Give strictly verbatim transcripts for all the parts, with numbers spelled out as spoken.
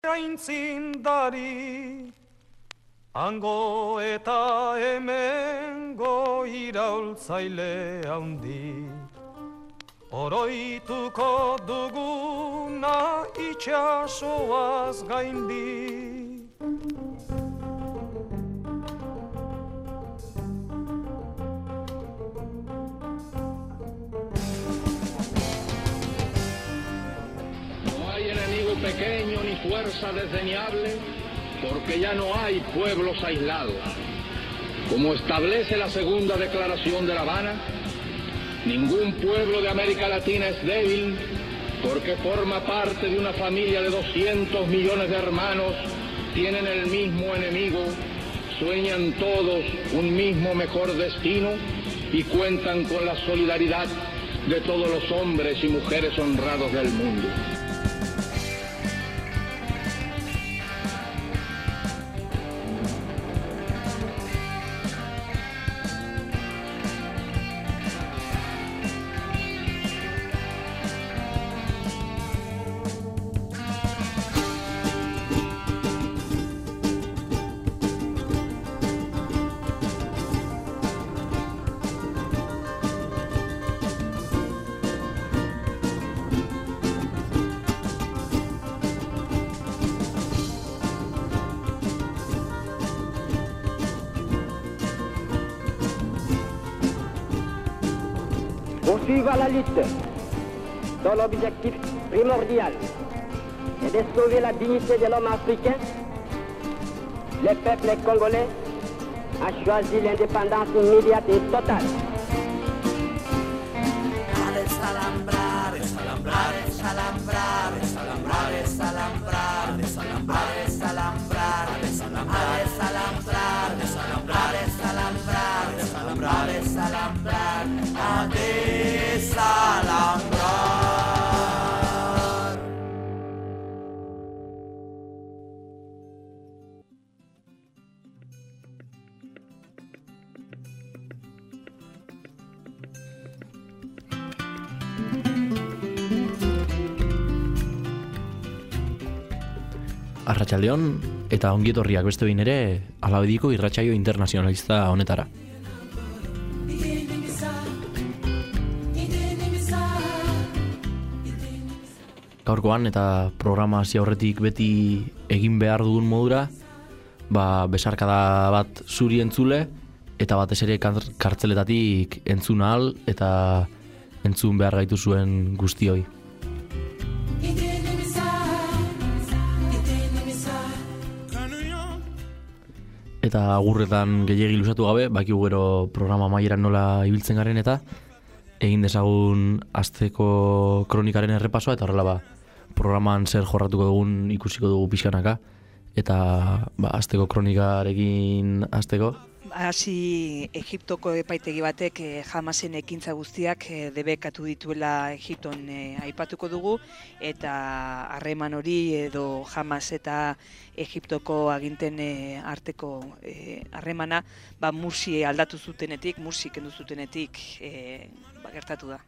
Aintzindari, hango eta hemengo iraultzaile handi, oroituko duguna itxasoaz gaindi. Pequeño ni fuerza desdeñable, porque ya no hay pueblos aislados. Como establece la segunda declaración de La Habana, ningún pueblo de América Latina es débil, porque forma parte de una familia de doscientos millones de hermanos, tienen el mismo enemigo, sueñan todos un mismo mejor destino y cuentan con la solidaridad de todos los hombres y mujeres honrados del mundo. Poursuivre la lutte dont l'objectif primordial est de sauver la dignité de l'homme africain, le peuple congolais a choisi l'indépendance immédiate et totale. A desalambrar, desalambrar, desalambrar, desalambrar, desalambrar, desalambrar, desalambrar, desalambrar, desalambrar, desalambrar, desalambrar, desalambrar, desalambrar, a desalambrar. Arratsaldeon eta ongietorriak beste behin ere Alabediko irratsaio internazionalista honetara. Gaurkoan eta programa hasi aurretik beti egin behar dugun modura, ba besarkada bat zuri entzule eta batez ere kartzeletatik entzun ahal eta entzun behar gaitu zuen guztioi. Eta agurretan gehiegi luzatu gabe, bakigu gero programa amaieran nola ibiltzen garen eta egin dezagun asteko kronikaren errepasoa eta horrela ba, programan zer jorratuko dugun ikusiko dugu pixkanaka eta ba, asteko kronikarekin asteko. Hasi Egiptoko epaitegi batek eh, Hamasen ekintza guztiak eh, debekatu dituela Egipton eh, aipatuko dugu eta harreman hori edo Hamas eta Egiptoko aginten eh, arteko harremana eh, ba Mursi aldatu zutenetik, Mursi kendu zutenetik eh, ba, gertatu da.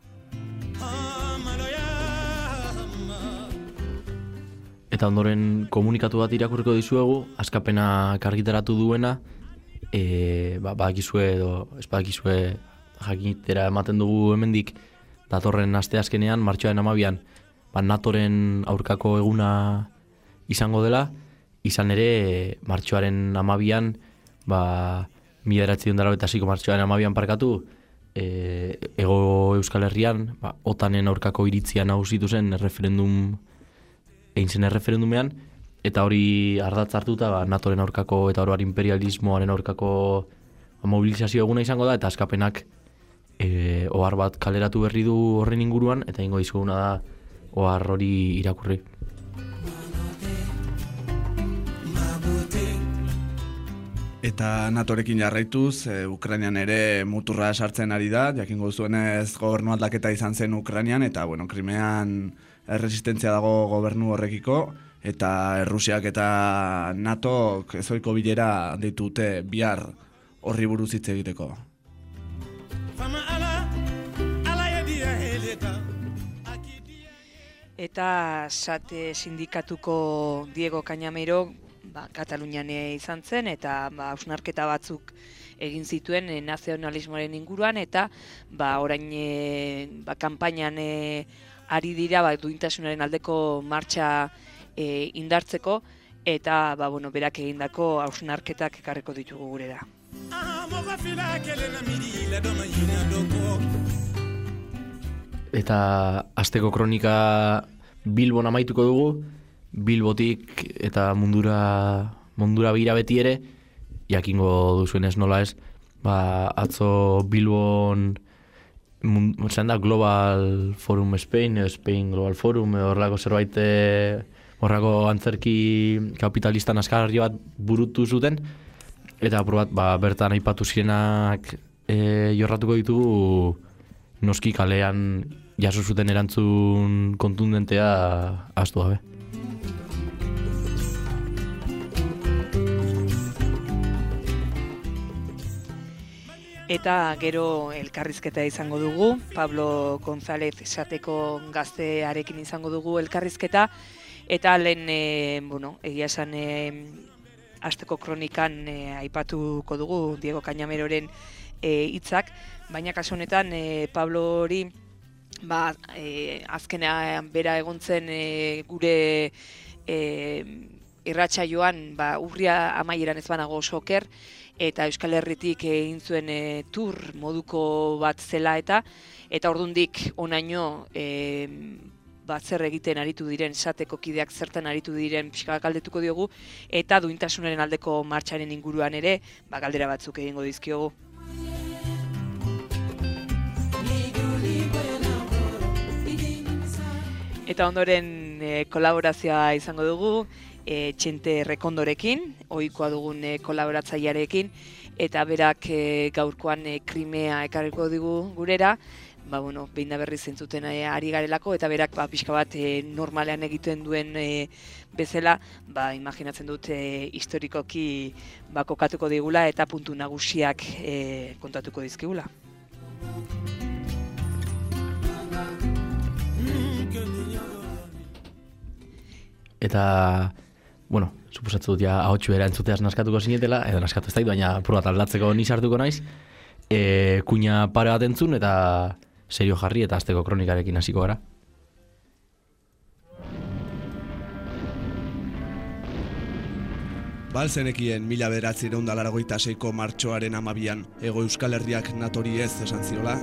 Eta ondoren komunikatu bat irakurriko dizuegu, askapena argitaratu duena. E, ba, bakizue edo ez bakizue jakitera ematen dugu hemendik datorren asteazkenean martxoaren hamabian ba, NATOren aurkako eguna izango dela, izan ere martxoaren hamabian ba, mila bederatziehun eta laurogeita seiko martxoaren hamabian parkatu e, Hego Euskal Herrian ba, OTANen aurkako iritzia nagusitu zen erreferendum egin zen erreferendumean. Eta hori ardatz hartuta ba, NATOren aurkako eta oroar imperialismoaren aurkako ba, mobilizazio eguna izango da eta askapenak e, ohar bat kaleratu berri du horren inguruan eta ingo dizuguna da ohar hori irakurri. Eta NATOrekin jarraituz, e, Ukrainian ere muturra sartzen ari da, jakingo zuenez gobernu aldaketa izan zen Ukrainian eta bueno, Krimean erresistentzia dago gobernu horrekiko. Eta Errusiak eta NATOk ezoiko bilera ditute bihar horri buruz hitz egiteko. eta Sate sindikatuko Diego Cañamero ba, Katalunian izan zen, eta ba, hausnarketa batzuk egin zituen e, nazionalismoaren inguruan, eta ba, orain e, ba, kanpainan e, ari dira ba, duintasunaren aldeko martxa e, indartzeko, eta ba, bueno, berak egindako hausnarketak ekarriko ditugu gurera. Eta asteko kronika Bilbon amaituko dugu, Bilbotik eta mundura, mundura bira beti ere, jakingo duzuenez nola ez, ba, atzo Bilbon zen da Global Forum Spain, Spain Global Forum, horrelako zerbait horrako antzerki kapitalista naskarri bat burutu zuten, eta aprobat ba, bertan aipatu zirenak e, jorratuko ditugu noski kalean jaso zuten erantzun kontundentea ahaztu gabe. Eta gero elkarrizketa izango dugu, Pablo González Sateko gaztearekin izango dugu elkarrizketa, eta lehen, e, bueno, egia esan e, asteko kronikan e, aipatuko dugu Diego Cañameroren hitzak, e, baina kasu honetan e, Pablo hori ba, e, azkenean bera egontzen e, gure e, irratsaioan ba, urria amaieran ez banago soker, eta Euskal Herritik egin zuen e, tur moduko bat zela eta eta ordundik onaino e, bat zer egiten aritu diren, Sateko kideak zertan aritu diren pixka galdetuko diogu, eta duintasunaren aldeko martxaren inguruan ere ba, galdera batzuk egingo dizkiogu. Eta ondoren e, kolaborazioa izango dugu, E, Txente Rekondorekin, ohikoa dugun e, kolaboratzailearekin, eta berak e, gaurkoan e, krimea ekarriko digu gurera, ba, bueno, behin da berriz zentzuten e, ari garelako, eta berak ba, pixka bat e, normalean egiten duen e, bezala, ba, imaginatzen dut e, historikoki ba, kokatuko digula eta puntu nagusiak e, kontatuko dizkigula. Eta bueno, suposatzu dut ja ahotsu era entzuteaz naskatuko zinetela, edo naskatu ez da, baina probat aldatzeko ni sartuko naiz. E, kuña pare bat entzun eta serio jarri eta asteko kronikarekin hasiko gara. Balzenekien mila bederatziehun eta laurogeita seiko martxoaren hamabian Hego Euskal Herriak natori ez esan ziola.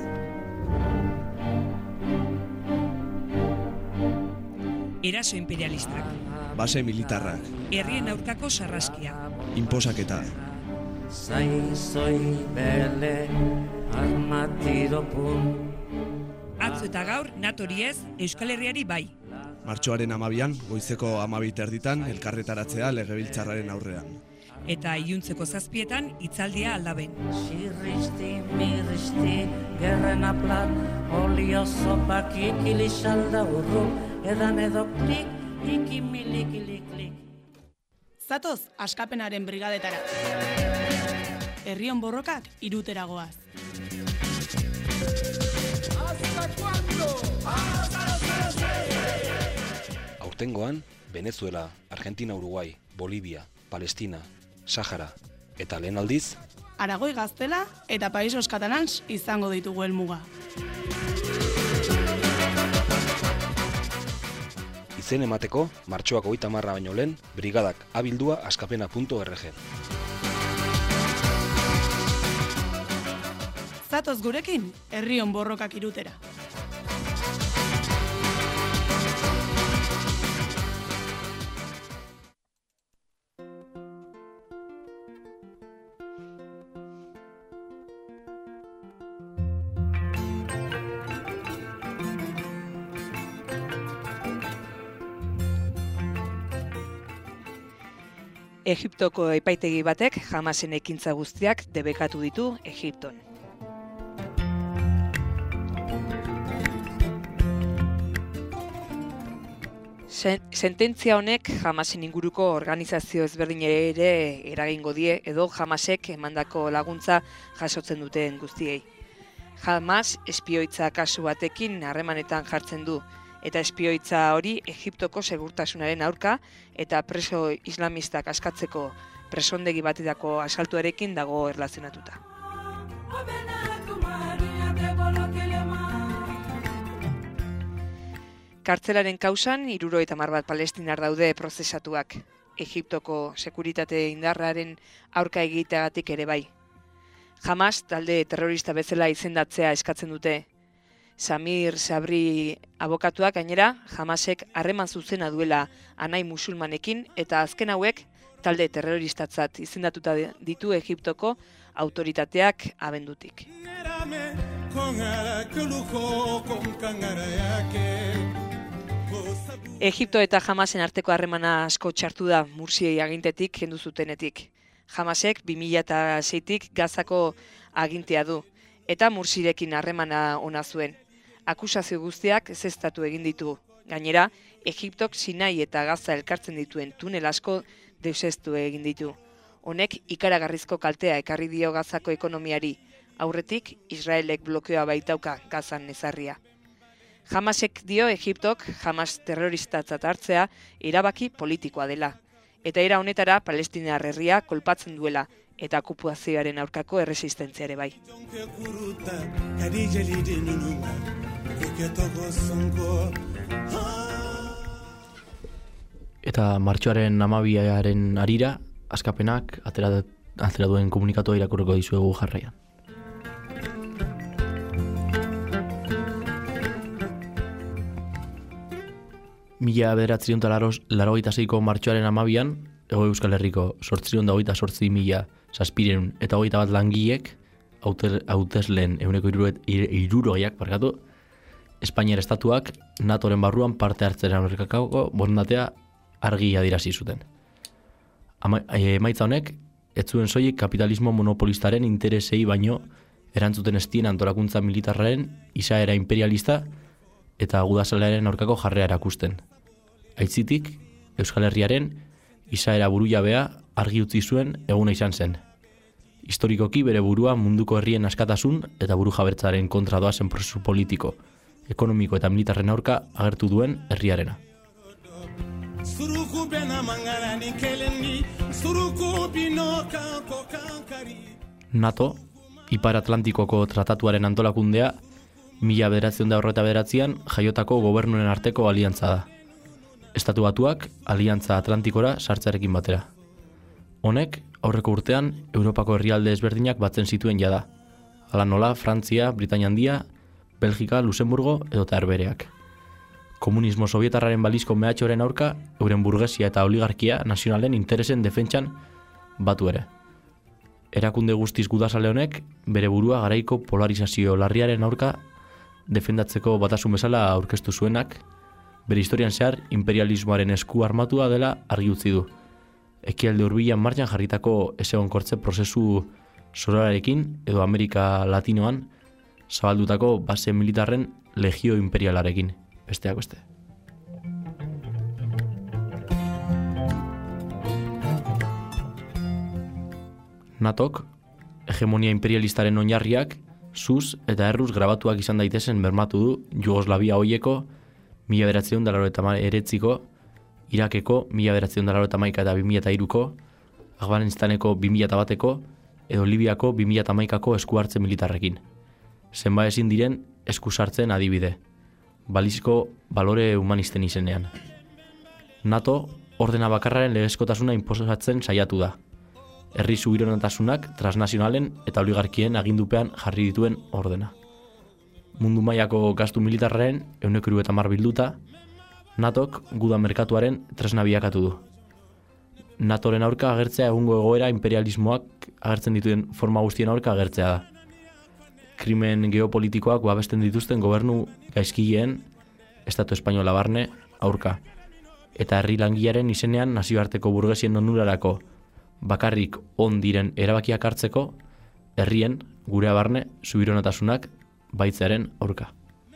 Eraso imperialistak. Base militarrak. Herrien aurkako sarraskia. Inposaketa. Atzo eta gaur, natori ez, Euskal Herriari bai. Martxoaren hamabian, goizeko hamabi terditan, elkarretaratzea legebiltzarraren aurrean. Eta iluntzeko zazpietan, hitzaldia aldaben. Xirristi, mirristi, gerren aplat, olio zopak ikilisalda urru, edan edo klik, ikimilikiliklik. Zatoz, askapenaren brigadetara. Herrion borrokak irutera goaz. Aurtengoan, Venezuela, Argentina, Uruguay, Bolivia, Palestina, Sahara eta lehen aldiz, Aragoi Gaztela eta Països Catalans izango ditugu helmuga. Izen emateko, martxoak hogeita hamarra baino lehen, brigadak abildua askapena puntu org. Zatoz gurekin, herrion borrokak irutera. Egiptoko epaitegi batek Hamasen ekintza guztiak debekatu ditu Egipton. Sententzia honek Hamasen inguruko organizazio ezberdin ere eragingo die edo Hamasek emandako laguntza jasotzen duten guztiei. Hamas espioitza kasu batekin harremanetan jartzen du eta espioitza hori Egiptoko segurtasunaren aurka eta preso islamistak askatzeko presondegi batidako asaltuarekin dago erlazionatuta. Kartzelaren kausan, hirurogeita hamar bat palestinar daude prozesatuak, Egiptoko sekuritate indarraren aurka egiteagatik ere bai. Hamas talde terrorista bezala izendatzea eskatzen dute. Samir Sabri abokatuak gainera, Hamasek harreman zuzena duela anai musulmanekin eta azken hauek talde terroristatzat izendatuta ditu Egiptoko autoritateak abendutik. Egipto eta Hamasen arteko harremana asko txartu da Mursiei agintetik kendu zutenetik. Hamasek bi mila seitik Gazako agintea du eta Mursirekin harremana ona zuen. Akusazio guztiak ezeztatu egin ditu. Gainera, Egiptok Sinai eta Gaza elkartzen dituen tunel asko deuseztu egin ditu. Honek ikaragarrizko kaltea ekarri dio Gazako ekonomiari, aurretik Israelek blokeoa baitauka Gazan ezarria. Hamasek dio Egiptok Hamas terroristatzat hartzea erabaki politikoa dela. Eta era honetara Palestinar herria kolpatzen duela eta okupazioaren aurkako erresistentziare bai. Eta martxoaren hamabiaren harira, askapenak atera, atera duen komunikatua irakurriko dizuegu jarraian. Mila bederatziehun eta laurogeita seiko martxoaren hamabian, Hego Euskal Herriko zortziehun eta hogeita zortzi mila zazpiehun eta hogeita bat langilek, hautesleen ehuneko hirurogeiak barkatu, Espainiar estatuak NATOren barruan parte hartzera aurkako borondatea argi adierazi zuten. Emaitza honek, ez zuen soilik kapitalismo monopolistaren interesei baino erantzuten estien antolakuntza militarraren izaera imperialista eta agudazalearen aurkako jarrea erakusten. Aitzitik, Euskal Herriaren izaera burujabea argi utzi zuen eguna izan zen. Historikoki bere burua munduko herrien askatasun eta burujabertzaren kontra doazen prozesu politiko, ekonomiko eta militarren aurka agertu duen herriarena. NATO, Ipar Atlantikoko tratatuaren antolakundea, mila bederatziehun eta hogeita bederatzian jaiotako gobernuen arteko aliantza da. Estatu Batuak Aliantza Atlantikora sartzearekin batera. Honek, aurreko urtean, Europako herrialde ezberdinak batzen zituen jada. Hala nola, Frantzia, Britainia Handia, Belgika, Luxemburgo edota Herbehereak. Komunismo sovietarraren balizko mehatxoren aurka, euren burgesia eta oligarkia nazionalen interesen defentsan batu ere. Erakunde guztiz gudazale honek, bere burua garaiko polarizazio larriaren aurka defendatzeko batasun bezala aurkeztu zuenak, bere historian zehar imperialismoaren esku armatua dela argi utzi du. Ekialde hurbilan martxan jarritako ezegonkortze prozesu sorararekin edo Amerika Latinoan zabaldutako base militarren legio imperialarekin, besteak beste. NATOk, hegemonia imperialistaren oinarriak, zuz eta erruz grabatuak izan daitezen bermatu du Jugoslavia hoieko mila bederatziehun eta laurogeita hemeretziko, Irakeko mila bederatziehun eta laurogeita hamaika eta bi mila hiruko, Afganistaneko bi mila bateko edo Libiako bi mila hamaikako esku hartze militarrekin. Zenba ezin diren esku sartzen adibide, balizko balore humanisten izenean. NATO ordena bakarraren legezkotasuna inposatzen saiatu da. Herri subiranotasuna transnazionalen eta oligarkien agindupean jarri dituen ordena. Mundu mailako gastu militarraren ehuneko hirurogeita hamar bilduta, NATOk guda merkatuaren tresna bilakatu du. NATOren aurka agertzea egungo egoera imperialismoak agertzen dituen forma guztien aurka agertzea da. Krimen geopolitikoak babesten dituzten gobernu gaizkileen Estatu Espainola barne aurka. Eta herri langilearen izenean nazioarteko burgesien onurarako bakarrik on diren erabakiak hartzeko herrien gure barne subiranotasuna baitzearen aurka.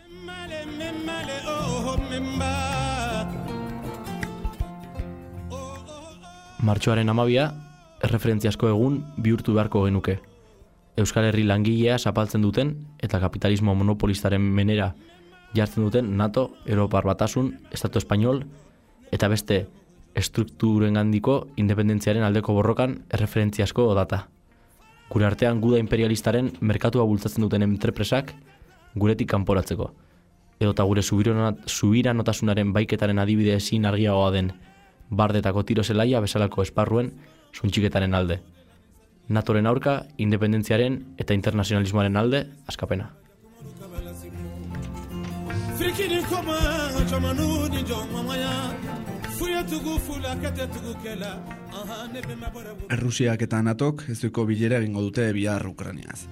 Martxoaren hamabia, erreferentziazko egun bihurtu beharko genuke. Euskal Herri langilea zapaltzen duten eta kapitalismo monopolistaren menera jartzen duten NATO, Europar Batasun, Estatu Espainol eta beste estrukturen gandiko independentziaren aldeko borrokan erreferentziasko data. Gure artean guda imperialistaren merkatua bultzatzen duten entrepresak guretik kanporatzeko. Edota gure subiranotasunaren baiketaren adibide ezin argiagoa den bardetako tiro zelaia bezalako esparruen suntxiketaren alde. NATOren aurka, independentziaren eta internazionalismoaren alde, askapena. Errusiak eta NATOk ezoiko bilera egingo dute bihar Ukrainiaz.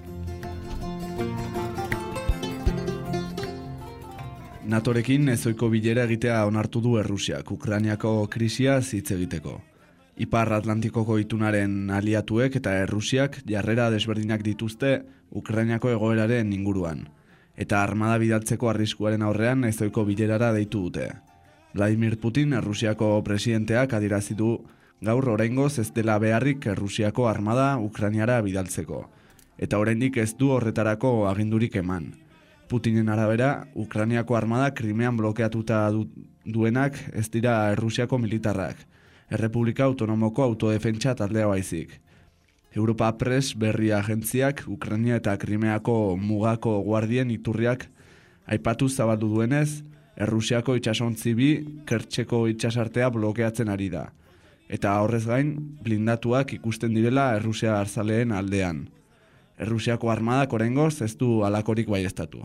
NATOrekin ezoiko bilera egitea onartu du Errusiak Ukrainiako krisiaz hitz egiteko. Ipar Atlantikoko itunaren aliatuek eta Errusiak jarrera desberdinak dituzte Ukrainiako egoeraren inguruan, eta armada bidaltzeko arriskuaren aurrean ezoiko bilerara deitu dute. Vladimir Putin, Errusiako presidenteak adierazi du gaur oraingoz ez dela beharrik Errusiako armada Ukrainiara bidaltzeko, eta oraindik ez du horretarako agindurik eman. Putinen arabera, Ukrainiako armada Krimean blokeatuta du, duenak ez dira Errusiako militarrak, Errepublika Autonomoko Autodefentsa taldea baizik. Europa Press berri agentziak Ukraina eta Krimeako mugako guardien iturriak aipatu zabaldu duenez, Errusiako itsasontzi bi Kertxeko itsasartea blokeatzen ari da. Eta horrez gain, blindatuak ikusten direla Errusia arzaleen aldean. Errusiako armadak oraingoz ez du halakorik baieztatu.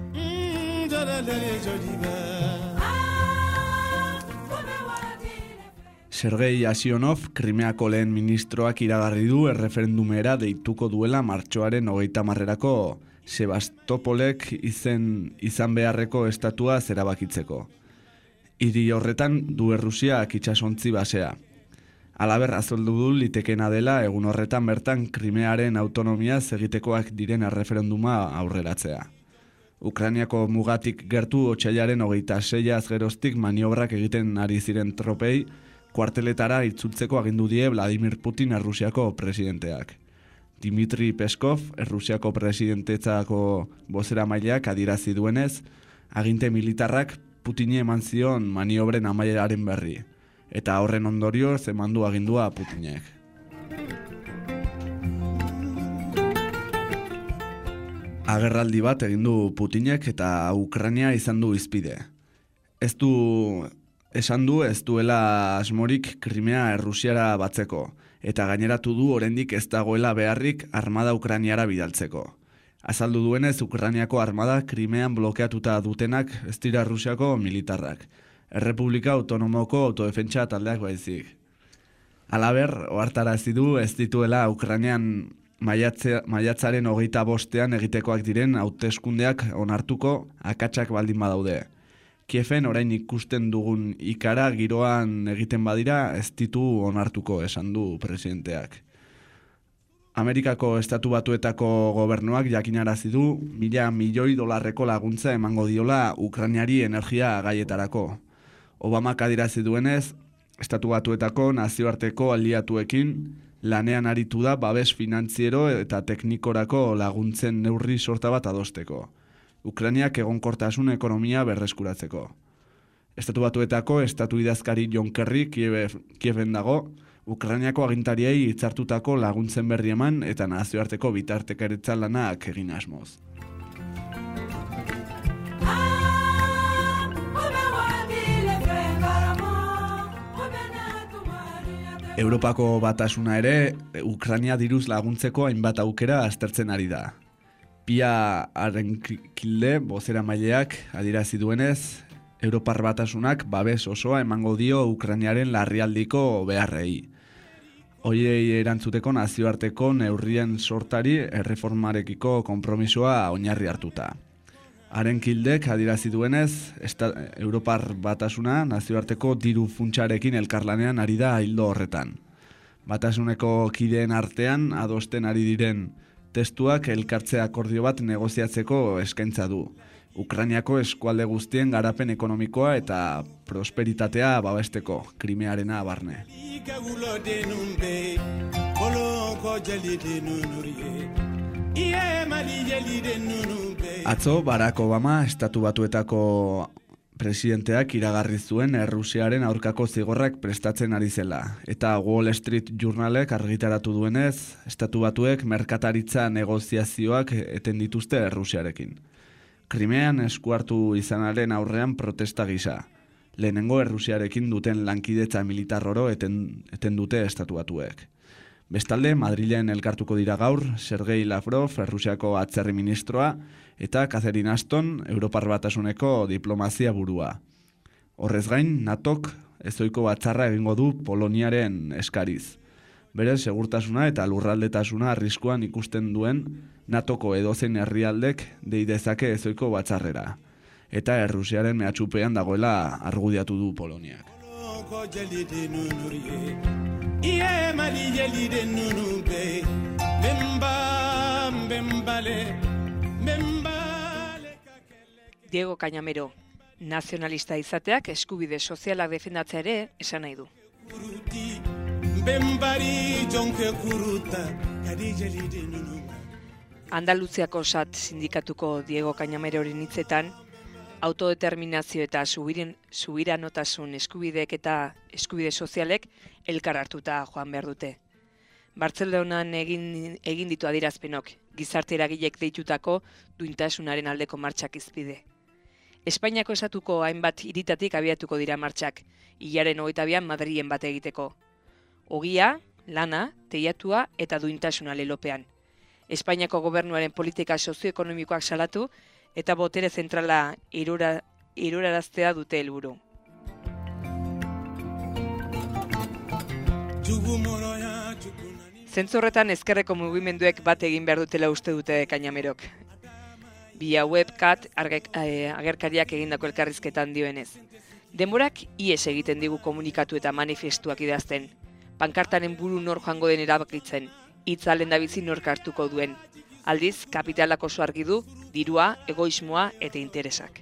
Sergei Asionov, Krimeako lehen ministroak iragarri du erreferendumera deituko duela martxoaren hogeita marrerako Sebastopolek izen izan beharreko estatua zerabakitzeko. Hiri horretan du Errusiak itsasontzi basea. Halaber azaldu du litekena dela egun horretan bertan Krimearen autonomia egitekoak diren erreferenduma aurreratzea. Ukrainiako mugatik gertu otsailaren hogeita seiaz geroztik maniobrak egiten ari ziren tropei kuarteletara itzultzeko agindu die Vladimir Putin Errusiako presidenteak. Dmitri Peskov, Errusiako presidentetzako bozeramaileak adierazi duenez, aginte militarrak Putini eman zion maniobren amaieraren berri, eta horren ondorioz eman du agindua Putinek. Agerraldi bat egin du Putinek eta Ukraina izan du hizpide. Ez du esan du ez duela asmorik Krimea Errusiara batzeko, eta gaineratu du oraindik ez dagoela beharrik armada Ukrainiara bidaltzeko. Azaldu duenez, Ukrainiako armada Krimean blokeatuta dutenak ez dira Errusiako militarrak, Errepublika Autonomoko Autodefentsa taldeak baizik. Halaber, ohartarazi du ez dituela Ukrainian maiatzaren hogeita bostean egitekoak diren hauteskundeak onartuko akatsak baldin badaude. Kiefen orain ikusten dugun ikara giroan egiten badira ez ditu onartuko, esan du presidenteak. Amerikako Estatu Batuetako gobernuak jakinarazi du mila milioi dolarreko laguntza emango diola Ukrainari energia gaietarako. Obamak adierazi duenez, Estatu Batuetako nazioarteko aliatuekin lanean aritu da babes finantziero eta teknikorako laguntzen neurri sorta bat adosteko. Ukrainiak egonkortasun ekonomia berreskuratzeko. Estatu Batuetako estatu idazkari John Kerry Kieven dago, Ukrainiako agintariei hitzartutako laguntzen berri eman eta nazioarteko bitartekaritza lanak egin asmoz. Europako batasuna ere, Ukraina diruz laguntzeko hainbat aukera aztertzen ari da. Pia Arenkilde, bozera maileak, adierazi duenez, Europar batasunak babes osoa emango dio Ukrainiaren larrialdiko beharrei. Hoiei erantzuteko nazioarteko neurrien sortari erreformarekiko konpromisoa oinarri hartuta. Arenkildek adierazi duenez, Europar batasuna nazioarteko diru funtsarekin elkarlanean ari da hildo horretan. Batasuneko kideen artean adosten ari diren testuak elkartze akordio bat negoziatzeko eskaintza du. Ukrainiako eskualde guztien garapen ekonomikoa eta prosperitatea babesteko, Krimearena barne. Atzo, Barack Obama, Estatu Batuetako presidenteak iragarri zuen Errusiaren aurkako zigorrak prestatzen ari zela. Eta Wall Street Journalek argitaratu duenez, Estatu Batuek merkataritza negoziazioak eten dituzte Errusiarekin. Krimean eskuartu izanaren aurrean protesta gisa. Lehenengo Errusiarekin duten lankidetza militar oro eten, eten dute Estatu Batuek. Bestalde, Madrilen elkartuko dira gaur, Sergei Lavrov, Errusiako atzerri ministroa, eta Catherine Ashton, Europar Batasuneko diplomazia burua. Horrez gain, natok ezoiko batzarra egingo du Poloniaren eskariz. Bere segurtasuna eta lurraldetasuna arriskuan ikusten duen natoko edozein herrialdek dei dezake ezoiko batzarrera. Eta Errusiaren mehatxupean dagoela argudiatu du Poloniak. Diego Cañamero, nazionalista izateak eskubide sozialak defendatzea ere esan nahi du. Andaluziako sat sindikatuko Diego Cañameroren hitzetan, autodeterminazio eta subiren, subiranotasun eskubideek eta eskubide sozialek elkar hartuta joan behar dute. Bartzelonan egin, egin ditu adierazpenok, gizarte eragilek deitutako duintasunaren aldeko martxak izpide. Espainiako esatuko hainbat hiritatik abiatuko dira martxak, hilaren hogeita bian Madrilen bat egiteko. Ogia, lana, teiatua eta duintasuna lelopean. Espainiako gobernuaren politika sozioekonomikoak salatu eta botere zentrala iruraraztea dute helburu. Zentzu horretan ezkerreko mugimenduek bat egin behar dutela uste dute Cañamerok. Via webcat agerkariak egindako elkarrizketan dioenez. Denborak ies egiten digu komunikatu eta manifestuak idazten. Pankartaren buru nor joango den erabakitzen, hitza lehendabizi nork hartuko duen. Aldiz, kapitalak oso argi du, dirua, egoismoa eta interesak.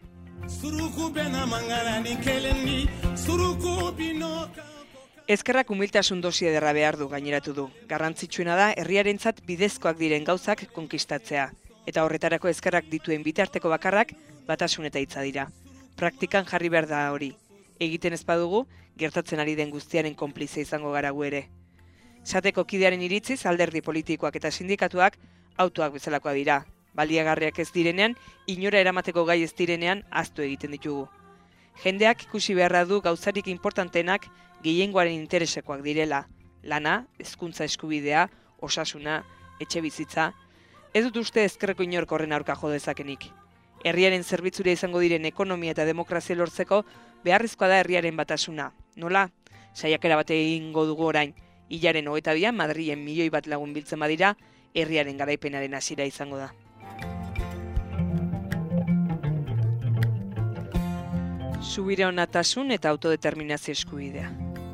Ezkerrak humiltasun dosi ederra behar du gaineratu du. Garrantzitsuena da herriarentzat bidezkoak diren gauzak konkistatzea. Eta horretarako ezkerrak dituen bitarteko bakarrak batasun eta hitza dira. Praktikan jarri behar da hori. Egiten ez badugu, gertatzen ari den guztiaren konplize izango gara gu ere. Sateko kidearen iritziz, alderdi politikoak eta sindikatuak autoak bezalakoa dira. Baliagarriak ez direnean, inora eramateko gai ez direnean, ahaztu egiten ditugu. Jendeak ikusi beharra du gauzarik importantenak gehiengoaren interesekoak direla. Lana, hezkuntza eskubidea, osasuna, etxe bizitza. Ez dut uste ezkerreko inork horren aurka jo dezakenik. Herriaren zerbitzura izango diren ekonomia eta demokrazia lortzeko beharrezkoa da herriaren batasuna. Nola? Saiakera bate egingo dugu orain. Hilaren hogeita bian Madrilen milioi bat lagun biltzen badira, herriaren garaipenaren hasiera izango da. Subiranotasun eta autodeterminazio eskubidea.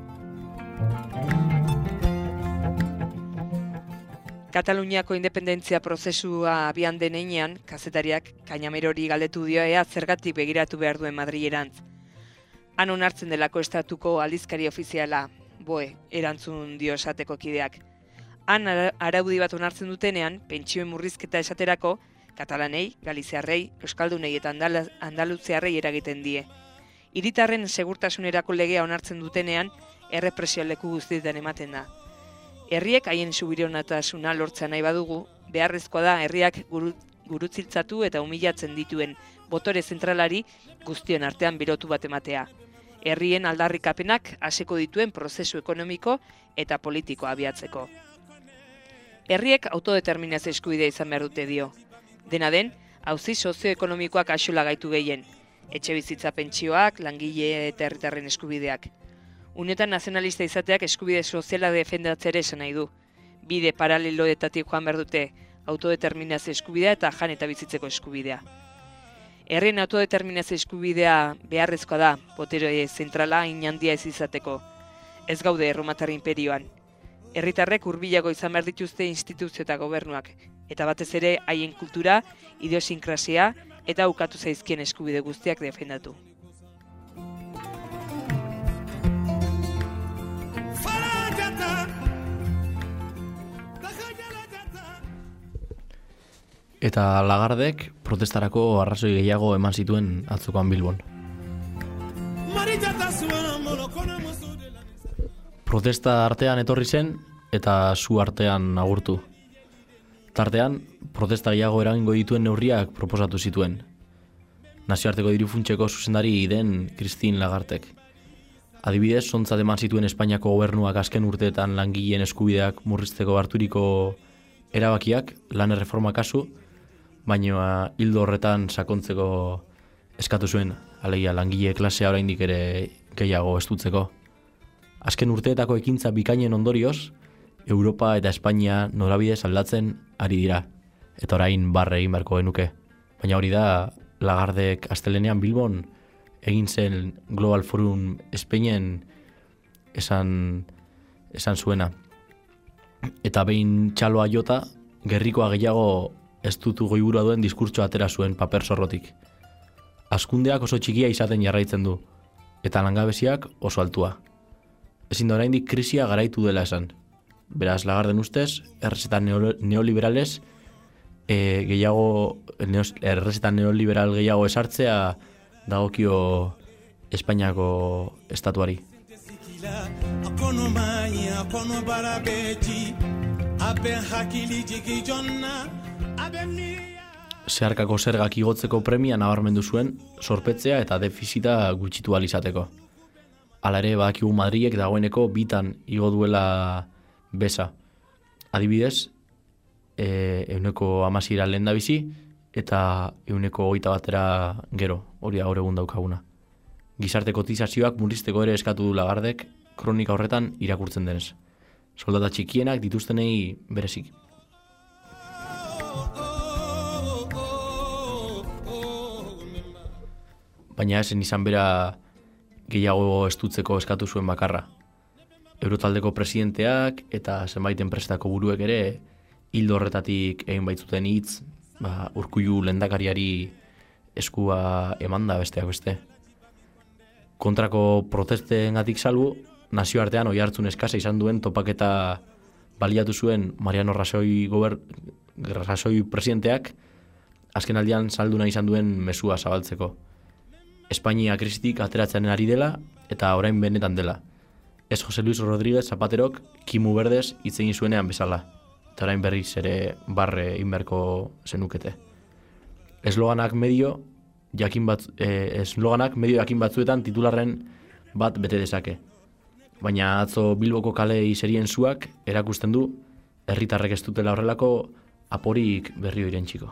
Kataluniako independentzia prozesua abian denean, kazetariak Cañamerori galdetu dio ea zergatik begiratu behar duen Madrilerantz. Han onartzen delako estatuko aldizkari ofiziala, boe, erantzun dio esateko kideak. Han araudi bat onartzen dutenean, pentsioen murrizketa esaterako, katalanei, galiziarrei, euskaldunei eta andaluziarrei eragiten die. Hiritarren segurtasunerako legea onartzen dutenean, errepresio leku guztietan ematen da. Herriek haien subiranotasuna lortzea nahi badugu, beharrezkoa da herriak guru, gurutziltzatu eta humilatzen dituen botore zentralari guztion artean berotu bat ematea. Herrien aldarrikapenak hasiko dituen prozesu ekonomiko eta politiko abiatzeko. Herriek autodeterminazio eskubidea izan behar dute dio. Dena den, auzi sozioekonomikoak axola gaitu gehien. Etxe bizitza pentsioak, langile eta herritarren eskubideak. Unetan nazionalista izateak eskubide soziala defendatzea ere esan nahi du. Bide paraleloetatik joan behar dute autodeterminazio eskubidea eta jan eta bizitzeko eskubidea. Herrien autodeterminazio eskubidea beharrezkoa da, botere zentrala inhandia ez izateko. Ez gaude erromatar imperioan. Herritarrek hurbilago izan behar dituzte instituzio eta gobernuak, eta batez ere haien kultura, idiosinkrazia eta ukatu zaizkien eskubide guztiak defendatu. eta Lagardek protestarako arrazoi gehiago eman zituen atzokoan Bilbon. Protesta artean etorri zen eta zu artean agurtu. Tartean, protesta gehiago eragingo dituen neurriak proposatu zituen. Nazioarteko dirufuntxeko zuzendari den Christine Lagardek. Adibidez, sontzat eman zituen Espainiako gobernuak azken urteetan langileen eskubideak murrizteko harturiko erabakiak, lan erreforma kasu, baina hildo horretan sakontzeko eskatu zuen, alegia langile klasea oraindik ere gehiago estutzeko. Azken urteetako ekintza bikainen ondorioz, Europa eta Espainia norabidez aldatzen ari dira, eta orain barre egin beharko genuke. Baina hori da, Lagardek astelenean Bilbon egin zen Global Forum Espainen esan, esan zuena. Eta behin txaloa jota, gerrikoa gehiago ez dutu goiburua duen diskurtsoa atera zuen paper zorrotik. Hazkundeak oso txikia izaten jarraitzen du, eta langabeziak oso altua. Ezin da oraindik krisia garaitu dela esan. Beraz, Lagarden ustez, errezeta neoliberales, e, gehiago, errezeta neoliberal gehiago esartzea dagokio Espainiako estatuari. Zeharkako zergak igotzeko premia nabarmendu zuen zorpetzea eta defizita gutxitu ahal izateko. Hala ere, badakigu Madrilek dagoeneko bitan igo duela beza. Adibidez, e, euneko amasira lehen da bizi, eta euneko hogeita batera gero, hori gaur egun daukaguna. Gizarte kotizazioak murrizteko ere eskatu du Lagardek, kronika horretan irakurtzen denez. Soldata txikienak dituztenei berezik. Baina esen izan bera gehiago estutzeko eskatu zuen bakarra. Eurotaldeko presidenteak eta zenbait enpresetako buruek ere hildo horretatik egin baitzuten hitz, ba, Urkullu lehendakariari eskua emanda besteak beste. Kontrako protestengatik salbu, nazioartean oihartzun eskasa izan duen topaketa baliatu zuen Mariano Rajoy, gober, Rajoy presidenteak azken aldian salduna izan duen mezua zabaltzeko. Espainia krisitik ateratzen ari dela eta orain benetan dela. Ez Jose Luis Rodríguez Zapaterok kimu berdez hitz egin zuenean bezala. Eta orain berriz ere barre inberko zenukete. Esloganak medio jakin bat, eh, esloganak medio jakin batzuetan titularren bat bete dezake. Baina atzo Bilboko kale serien zuak erakusten du herritarrek ez dutela horrelako aporik berrio irentsiko.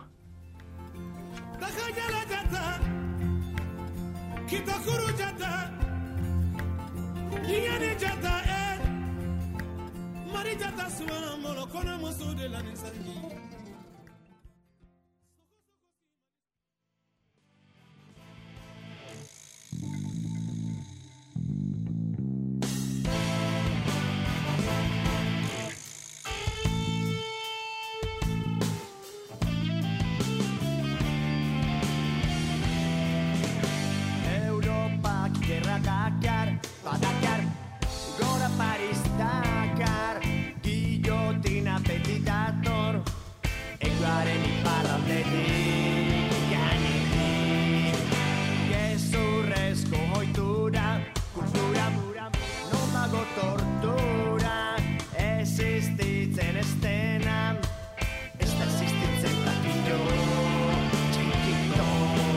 Dakar, Badakar, gora Paris Dakar, guillotina petitator, eguaren iparraldetik, gainetik, gezurrezko hoitura, kultura mura, nomago tortura, existitzen estena, ez da existitzen takillo, txikito,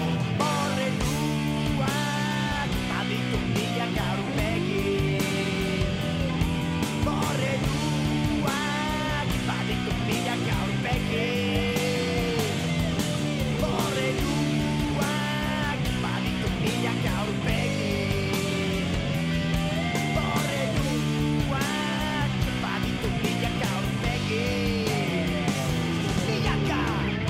borreluak, aditu mila gaurpegi, borreluak, aditu mila gaurpegi, borreluak, aditu mila gaurpegi, borreluak, aditu mila gaurpegi, milaka.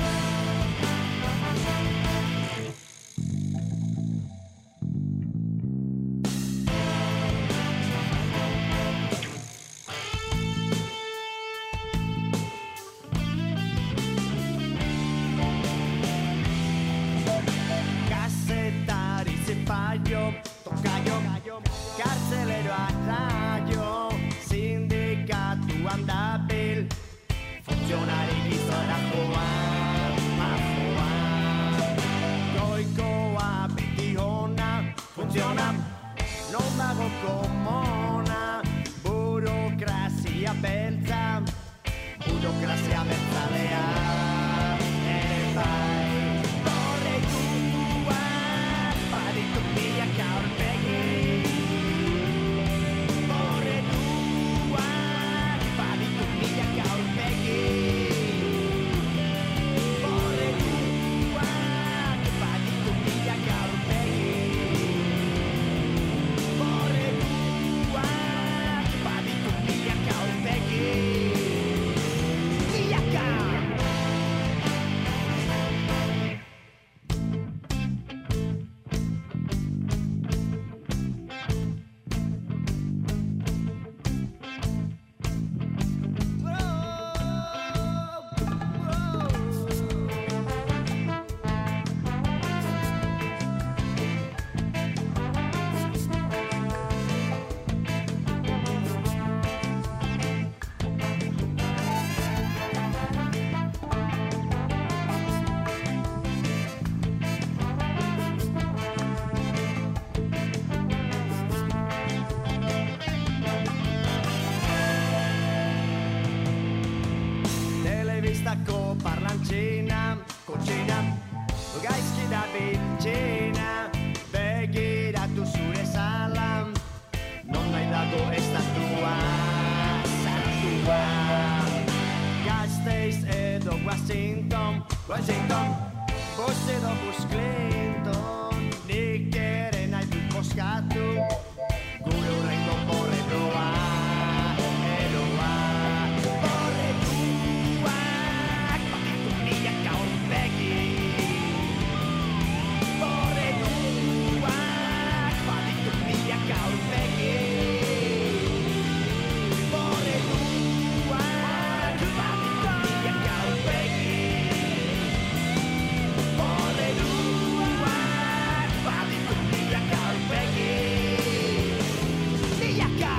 Kazetari zipaio, tokaio, kartzelero arraio, sindikatuan dabil, funtzionari gizara joan, Gaztetako parlantzina, kotxina, gaizki da biltzina, begiratu zure zalan, non nahi dago estatua, zaratua. Gazteiz edo Washington, Washington, bost edo Bush Clinton, nik ere nahi dut boskatu, gure urrengo borreroa, eroa. Borretuak, baditu milaka aurpegi, borretuak, baditu milaka aurpegi, borretuak, baditu milaka aurpegi, borretuak, baditu milaka aurpegi, milaka.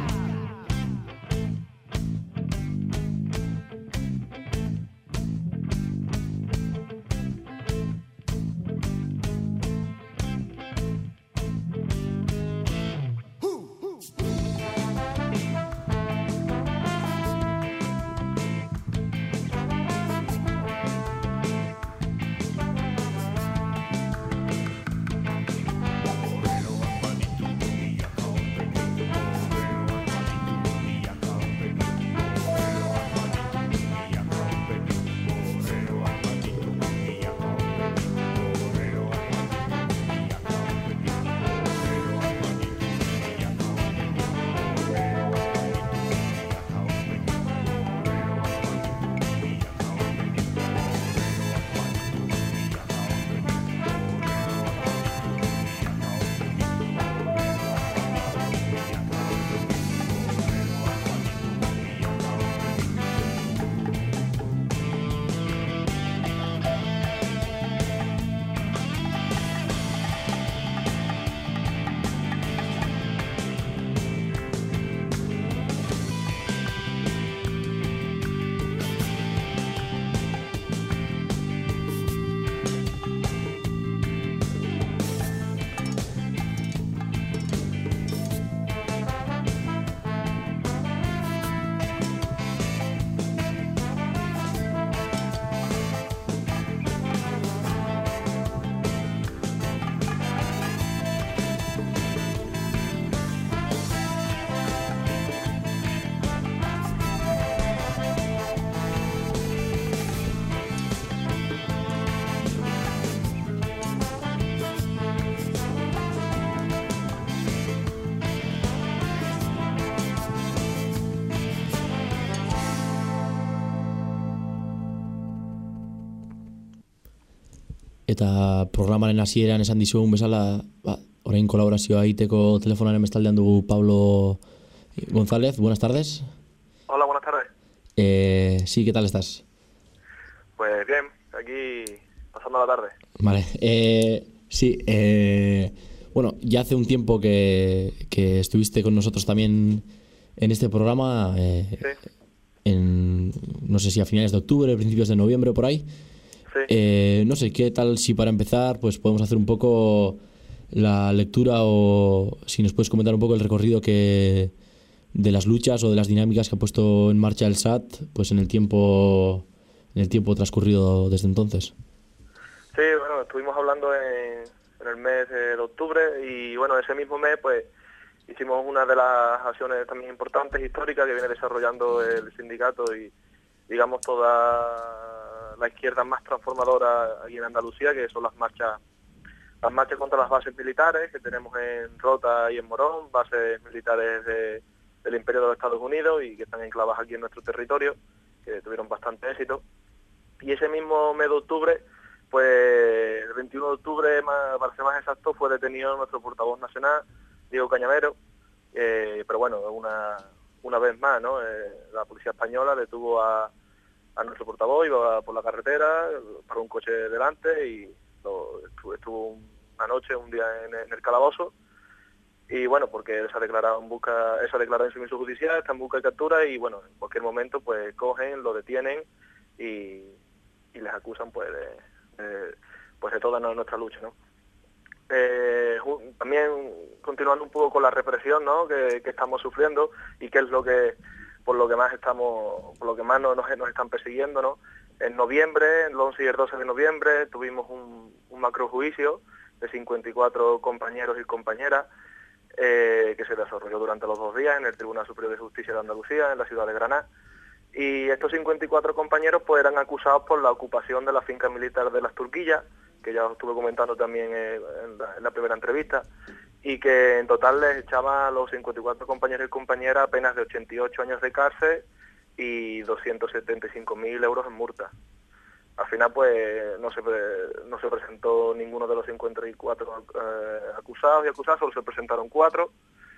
Eta programaren hasieran esan dizugun bezala, ba, orain kolaborazioa egiteko telefonaren bestaldean dugu Pablo González. Buenas tardes. Hola, buenas tardes. Eh, sí, ¿qué tal estás? Pues bien, aquí pasando la tarde. Vale. Eh, sí, eh, bueno, ya hace un tiempo que, que estuviste con nosotros también en este programa. Eh, sí. En, no sé si a finales de octubre, principios de noviembre, por ahí. Sí. Eh, no sé, ¿qué tal si para empezar pues podemos hacer un poco la lectura o si nos puedes comentar un poco el recorrido que de las luchas o de las dinámicas que ha puesto en marcha el S A T pues en el tiempo en el tiempo transcurrido desde entonces? Sí, bueno, estuvimos hablando en, en el mes de octubre y bueno, ese mismo mes pues hicimos una de las acciones también importantes, históricas, que viene desarrollando el sindicato y digamos toda la izquierda más transformadora aquí en Andalucía, que son las marchas las marchas contra las bases militares que tenemos en Rota y en Morón, bases militares de, del Imperio de los Estados Unidos y que están enclavadas aquí en nuestro territorio, que tuvieron bastante éxito. Y ese mismo mes de octubre, pues el veintiuno de octubre, más, para ser más exacto, fue detenido nuestro portavoz nacional, Diego Cañamero, eh, pero bueno, una, una vez más, ¿no? Eh, la policía española detuvo a a nuestro portavoz, iba por la carretera, paró un coche delante y lo, estuvo, estuvo una noche, un día en, en el calabozo, y bueno, porque él se ha declarado en busca, él se ha declarado en sumiso judicial, está en busca de captura y bueno, en cualquier momento pues cogen, lo detienen y, y les acusan pues de, de, pues de toda nuestra lucha, ¿no? Eh, también continuando un poco con la represión, ¿no? que, que estamos sufriendo y qué es lo que por lo que más estamos, por lo que más nos, nos están persiguiendo, ¿no? En noviembre, el once y el doce de noviembre, tuvimos un, un macrojuicio de cincuenta y cuatro compañeros y compañeras eh, que se desarrolló durante los dos días en el Tribunal Superior de Justicia de Andalucía, en la ciudad de Granada. Y estos cincuenta y cuatro compañeros pues eran acusados por la ocupación de la finca militar de Las Turquillas, que ya os estuve comentando también eh, en, la, en la primera entrevista, y que en total les echaba a los cincuenta y cuatro compañeros y compañeras penas de ochenta y ocho años de cárcel y doscientos setenta y cinco mil euros en multa. Al final pues no se, no se presentó ninguno de los cincuenta y cuatro eh, acusados y acusadas, solo se presentaron cuatro,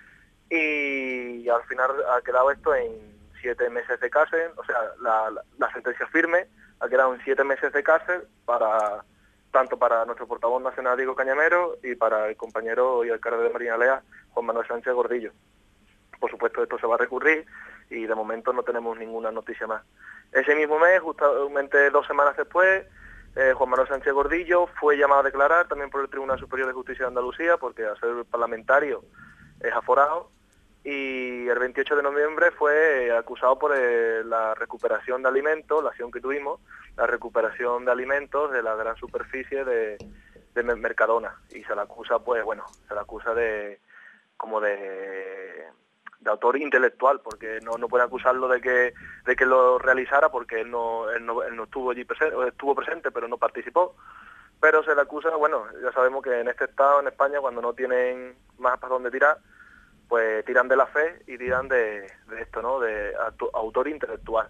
y al final ha quedado esto en siete meses de cárcel, o sea, la, la, la sentencia firme ha quedado en siete meses de cárcel para tanto para nuestro portavoz nacional Diego Cañamero y para el compañero y alcalde de Marinalea, Juan Manuel Sánchez Gordillo. Por supuesto esto se va a recurrir y de momento no tenemos ninguna noticia más. Ese mismo mes, justamente dos semanas después, eh, Juan Manuel Sánchez Gordillo fue llamado a declarar también por el Tribunal Superior de Justicia de Andalucía, porque al ser parlamentario es aforado, y el veintiocho de noviembre fue acusado por eh, la recuperación de alimentos, la acción que tuvimos, la recuperación de alimentos de la gran superficie de, de Mercadona, y se le acusa, pues bueno, se le acusa de como de, de autor intelectual, porque no, no puede acusarlo de que de que lo realizara, porque él no él no, él no estuvo allí presente, estuvo presente, pero no participó. Pero se le acusa, bueno, ya sabemos que en este estado, en España, cuando no tienen más para dónde tirar, pues tiran de la fe y tiran de, de esto, ¿no?, de autor intelectual.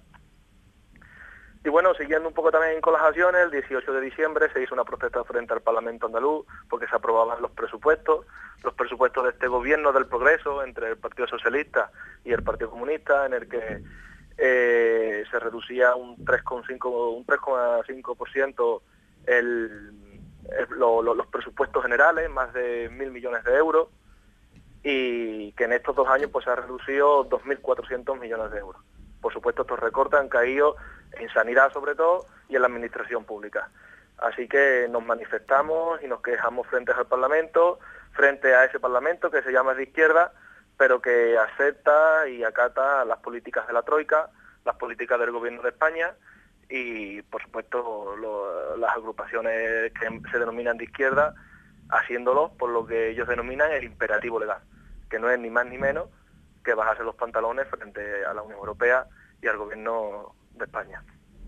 Y bueno, siguiendo un poco también con las acciones, el dieciocho de diciembre se hizo una protesta frente al Parlamento andaluz porque se aprobaban los presupuestos, los presupuestos de este gobierno del progreso entre el Partido Socialista y el Partido Comunista, en el que eh, se reducía un tres coma cinco por ciento el, el, lo, lo, los presupuestos generales, más de mil millones de euros, y que en estos dos años pues se ha reducido dos mil cuatrocientos millones de euros. Por supuesto, estos recortes han caído en sanidad sobre todo y en la administración pública. Así que nos manifestamos y nos quejamos frente al Parlamento, frente a ese Parlamento que se llama de izquierda, pero que acepta y acata las políticas de la Troika, las políticas del Gobierno de España y, por supuesto, lo, las agrupaciones que se denominan de izquierda, haciéndolo por lo que ellos denominan el imperativo legal, que no es ni más ni menos que bajarse los pantalones frente a la Unión Europea y al Gobierno de España.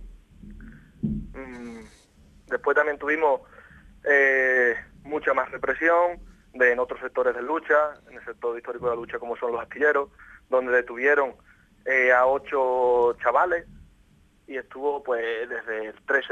Mm, después también tuvimos eh, mucha más represión de, en otros sectores de lucha, en el sector histórico de la lucha como son los astilleros, donde detuvieron eh, a ocho chavales y estuvo pues desde el trece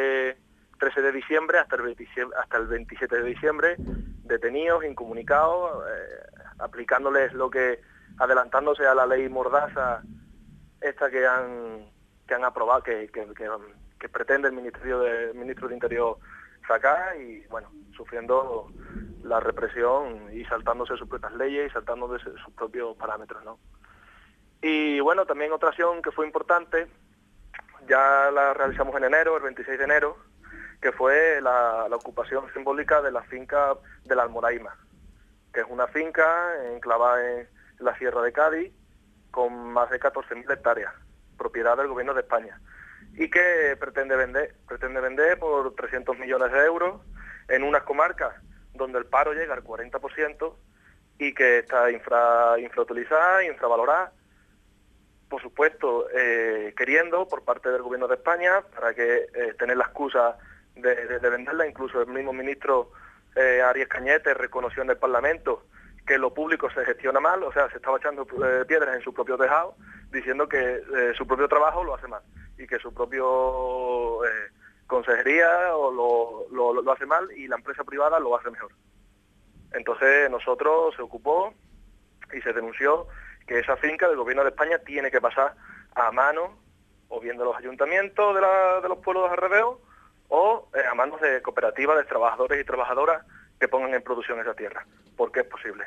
de diciembre hasta el, veintisiete, hasta el veintisiete de diciembre detenidos, incomunicados, eh, aplicándoles lo que, adelantándose a la ley Mordaza, esta que han que han aprobado, que, que, que, que pretende el Ministerio de, el Ministro de Interior sacar, y bueno, sufriendo la represión y saltándose sus propias leyes y saltándose sus propios parámetros, ¿no? Y bueno, también otra acción que fue importante, ya la realizamos en enero, el veintiséis de enero, que fue la, la ocupación simbólica de la finca de la Almoraima, que es una finca enclavada en la Sierra de Cádiz, con más de catorce mil hectáreas, propiedad del Gobierno de España, y que pretende vender, pretende vender por trescientos millones de euros en unas comarcas donde el paro llega al cuarenta por ciento y que está infra, infrautilizada, infravalorada, por supuesto, eh, queriendo por parte del Gobierno de España, para que eh, tener la excusa de, de, de venderla. Incluso el mismo ministro eh, Arias Cañete reconoció en el Parlamento que lo público se gestiona mal, o sea, se estaba echando eh, piedras en su propio tejado, diciendo que eh, su propio trabajo lo hace mal y que su propio eh, consejería o lo, lo, lo hace mal y la empresa privada lo hace mejor. Entonces nosotros se ocupó y se denunció que esa finca del Gobierno de España tiene que pasar a mano o bien de los ayuntamientos de, la, de los pueblos de alrededor o eh, a manos de cooperativas de trabajadores y trabajadoras que pongan en producción esa tierra, porque es posible.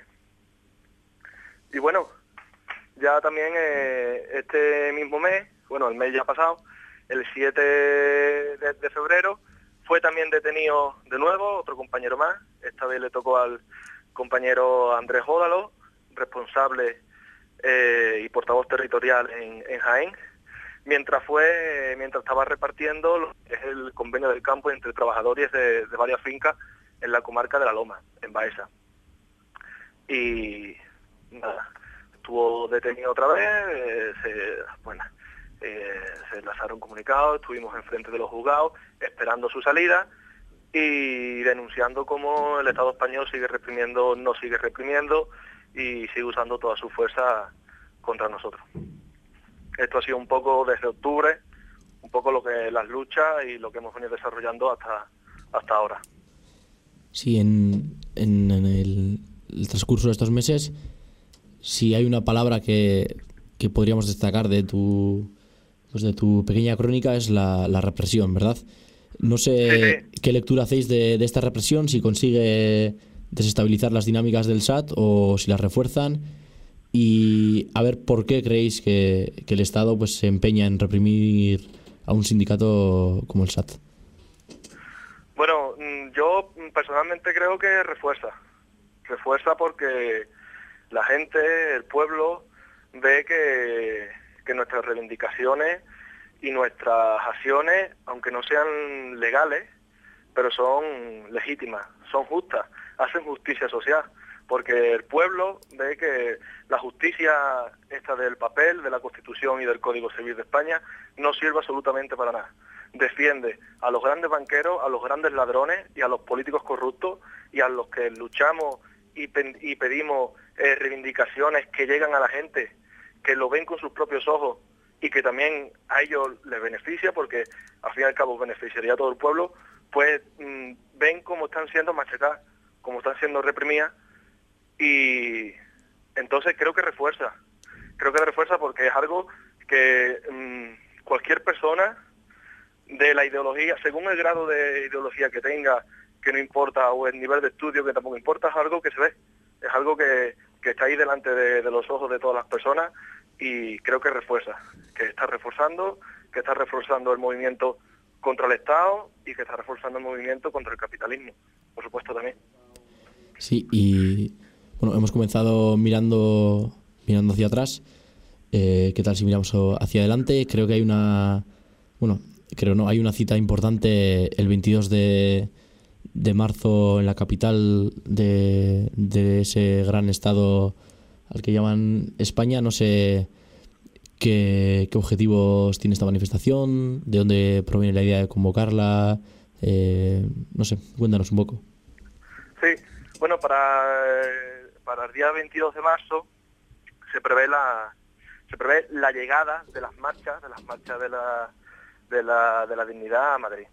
Y bueno, ya también eh, este mismo mes, bueno, el mes ya pasado, el siete de, de febrero, fue también detenido de nuevo otro compañero más. Esta vez le tocó al compañero Andrés Ódalo, responsable eh, y portavoz territorial en, en Jaén, mientras fue mientras estaba repartiendo lo que es el convenio del campo entre trabajadores de, de varias fincas en la comarca de La Loma, en Baeza. Y nada, estuvo detenido otra vez, eh, se, bueno, eh, se lanzaron comunicados, estuvimos enfrente de los juzgados esperando su salida y denunciando cómo el Estado español sigue reprimiendo, no sigue reprimiendo y sigue usando toda su fuerza contra nosotros. Esto ha sido un poco desde octubre, un poco lo que las luchas y lo que hemos venido desarrollando hasta, hasta ahora. Sí, en, en, en el, el transcurso de estos meses, si hay una palabra que, que podríamos destacar de tu, pues de tu pequeña crónica es la, la represión, ¿verdad? No sé sí, sí. qué lectura hacéis de, de esta represión, si consigue desestabilizar las dinámicas del S A T o si las refuerzan. Y a ver, ¿por qué creéis que, que el Estado pues se empeña en reprimir a un sindicato como el S A T? Bueno, yo personalmente creo que refuerza. Refuerza porque la gente, el pueblo, ve que, que nuestras reivindicaciones y nuestras acciones, aunque no sean legales, pero son legítimas, son justas, hacen justicia social. Porque el pueblo ve que la justicia esta del papel, de la Constitución y del Código Civil de España no sirve absolutamente para nada. Defiende a los grandes banqueros, a los grandes ladrones y a los políticos corruptos y a los que luchamos y, pe- y pedimos eh, reivindicaciones que llegan a la gente, que lo ven con sus propios ojos y que también a ellos les beneficia, porque al fin y al cabo beneficiaría a todo el pueblo, pues mmm, ven cómo están siendo machacadas, cómo están siendo reprimidas. Y entonces creo que refuerza, creo que refuerza porque es algo que mmm, cualquier persona de la ideología, según el grado de ideología que tenga, que no importa, o el nivel de estudio que tampoco importa, es algo que se ve, es algo que, que está ahí delante de, de los ojos de todas las personas y creo que refuerza, que está reforzando, que está reforzando el movimiento contra el Estado y que está reforzando el movimiento contra el capitalismo, por supuesto también. Sí, y bueno, hemos comenzado mirando mirando hacia atrás. Eh, ¿Qué tal si miramos hacia adelante? Creo que hay una, bueno, creo no, hay una cita importante el veintidós de, de marzo en la capital de, de ese gran estado al que llaman España. No sé qué, qué objetivos tiene esta manifestación, de dónde proviene la idea de convocarla. Eh, no sé, cuéntanos un poco. Sí, bueno, para, para el día veintidós de marzo se prevé la se prevé la llegada de las marchas, de las marchas de la de la, de la dignidad a Madrid.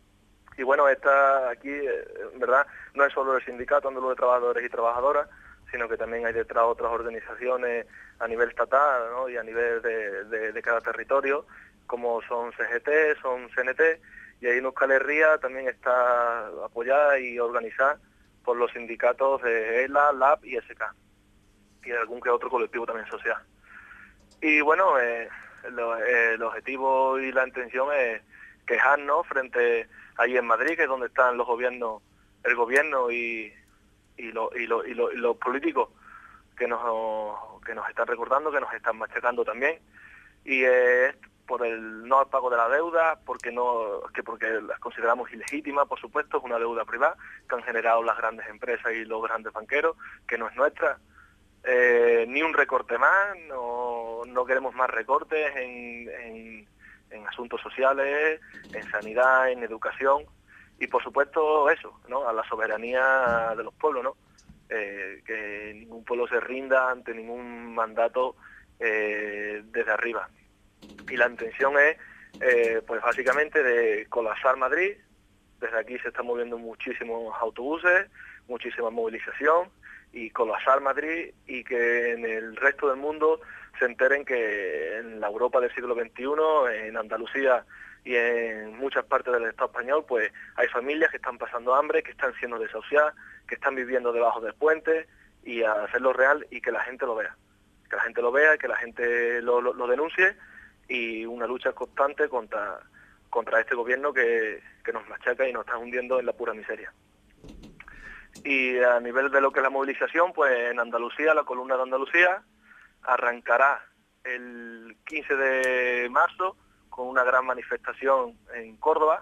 Y bueno, esta aquí, en verdad, no es solo el sindicato andaluz de trabajadores y trabajadoras, sino que también hay detrás otras organizaciones a nivel estatal, ¿no? Y a nivel de, de, de cada territorio, como son C G T, son C N T, y ahí en Euskal Herria también está apoyada y organizada por los sindicatos de E L A, L A B y S K, y algún que otro colectivo también social. Y bueno, eh, lo, eh, el objetivo y la intención es quejarnos frente ahí en Madrid, que es donde están los gobiernos, el gobierno y, y, lo, y, lo, y, lo, y los políticos que nos que nos están recordando, que nos están machacando también, y es eh, por el no pago de la deuda, porque no que porque las consideramos ilegítimas, por supuesto, es una deuda privada que han generado las grandes empresas y los grandes banqueros, que no es nuestra. Eh, ni un recorte más, no, no queremos más recortes en, en, en asuntos sociales, en sanidad, en educación y por supuesto eso, ¿no? A la soberanía de los pueblos, ¿no? Eh, que ningún pueblo se rinda ante ningún mandato eh, desde arriba. Y la intención es, eh, pues básicamente, de colapsar Madrid. Desde aquí se están moviendo muchísimos autobuses, muchísima movilización, y colapsar Madrid y que en el resto del mundo se enteren que en la Europa del siglo veintiuno, en Andalucía y en muchas partes del Estado español, pues hay familias que están pasando hambre, que están siendo desahuciadas, que están viviendo debajo del puente, y a hacerlo real y que la gente lo vea. Que la gente lo vea, que la gente lo, lo, lo denuncie, y una lucha constante contra, contra este gobierno que, que nos machaca y nos está hundiendo en la pura miseria. Y a nivel de lo que es la movilización, pues en Andalucía, la columna de Andalucía, arrancará el quince de marzo con una gran manifestación en Córdoba,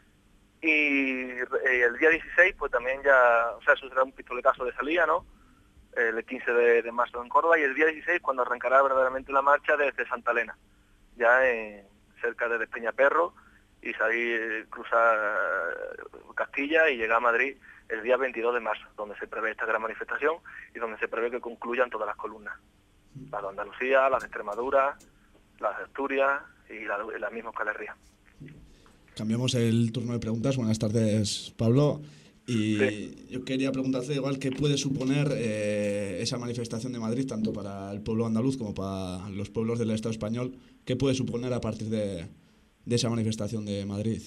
y el día dieciséis pues también ya, o sea, eso será un pistoletazo de salida, ¿no? El quince de, de marzo en Córdoba, y el día dieciséis cuando arrancará verdaderamente la marcha desde Santa Elena, ya en, cerca de Despeñaperro, y salir, cruzar Castilla y llegar a Madrid el día veintidós de marzo, donde se prevé esta gran manifestación y donde se prevé que concluyan todas las columnas. Las de Andalucía, las de Extremadura, las de Asturias y la, la misma Euskal Herria. Cambiamos el turno de preguntas. Buenas tardes, Pablo. Y sí. Yo quería preguntarte igual qué puede suponer eh, esa manifestación de Madrid, tanto para el pueblo andaluz como para los pueblos del Estado español. ¿Qué puede suponer a partir de, de esa manifestación de Madrid?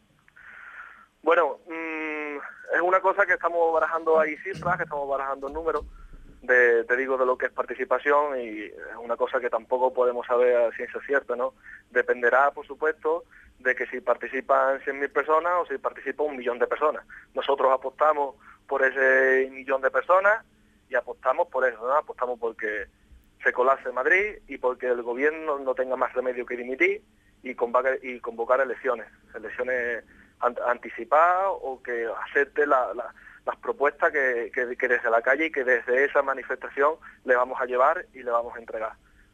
Bueno, mmm, es una cosa que estamos barajando ahí cifras, que estamos barajando números, de, te digo, de lo que es participación, y es una cosa que tampoco podemos saber a ciencia cierta, ¿no? Dependerá, por supuesto, de que si participan cien mil personas o si participa un millón de personas. Nosotros apostamos por ese millón de personas y apostamos por eso, ¿no? Apostamos porque se colapse Madrid y porque el gobierno no tenga más remedio que dimitir y convocar, y convocar elecciones, elecciones anticipadas, o que acepte la, la, las propuestas que, que, que desde la calle y que desde esa manifestación le vamos a llevar y le vamos a entregar.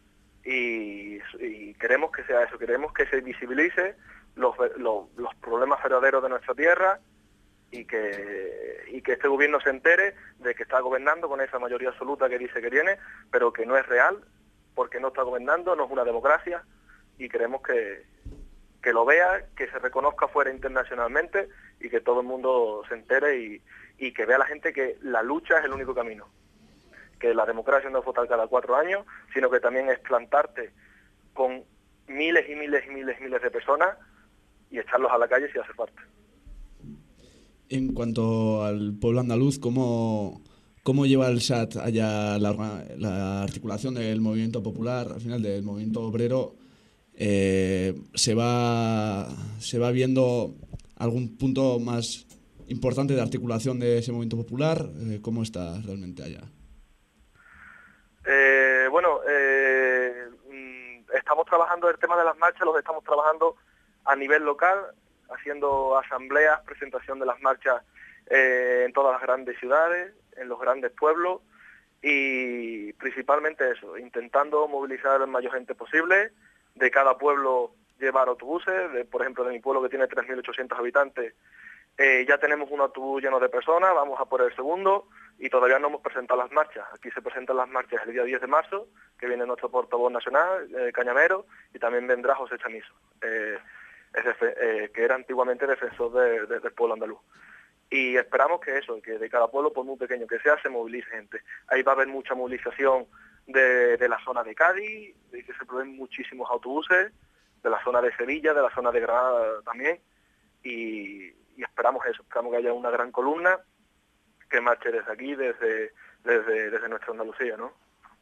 Y, y queremos que sea eso, queremos que se visibilice los, los, los problemas verdaderos de nuestra tierra, y que, y que este gobierno se entere de que está gobernando con esa mayoría absoluta que dice que tiene, pero que no es real, porque no está gobernando, no es una democracia, y queremos que, que lo vea, que se reconozca fuera internacionalmente, y que todo el mundo se entere y, y que vea la gente que la lucha es el único camino. Que la democracia no es votar cada cuatro años, sino que también es plantarte con miles y miles y miles y miles de personas y echarlos a la calle si hace falta. En cuanto al pueblo andaluz, ¿cómo, cómo lleva el S A T allá la, la articulación del movimiento popular, al final del movimiento obrero? Eh, ¿se va, se va viendo algún punto más importante de articulación de ese movimiento popular? Eh, ¿Cómo está realmente allá? Eh, bueno, eh, estamos trabajando el tema de las marchas, los estamos trabajando a nivel local, haciendo asambleas, presentación de las marchas eh, en todas las grandes ciudades, en los grandes pueblos, y principalmente eso, intentando movilizar la mayor gente posible, de cada pueblo llevar autobuses, de, por ejemplo de mi pueblo que tiene tres mil ochocientos habitantes, eh, ya tenemos un autobús lleno de personas, vamos a por el segundo, y todavía no hemos presentado las marchas. Aquí se presentan las marchas el día diez de marzo, que viene nuestro portavoz nacional, eh, Cañamero, y también vendrá José Chamizo, eh, es, eh, que era antiguamente defensor de, de, del pueblo andaluz. Y esperamos que eso, que de cada pueblo, por muy pequeño que sea, se movilice gente. Ahí va a haber mucha movilización de, de la zona de Cádiz, de que se prueben muchísimos autobuses, de la zona de Sevilla, de la zona de Granada también, y, y esperamos eso, esperamos que haya una gran columna que marche desde aquí, desde, desde, desde nuestra Andalucía, ¿no?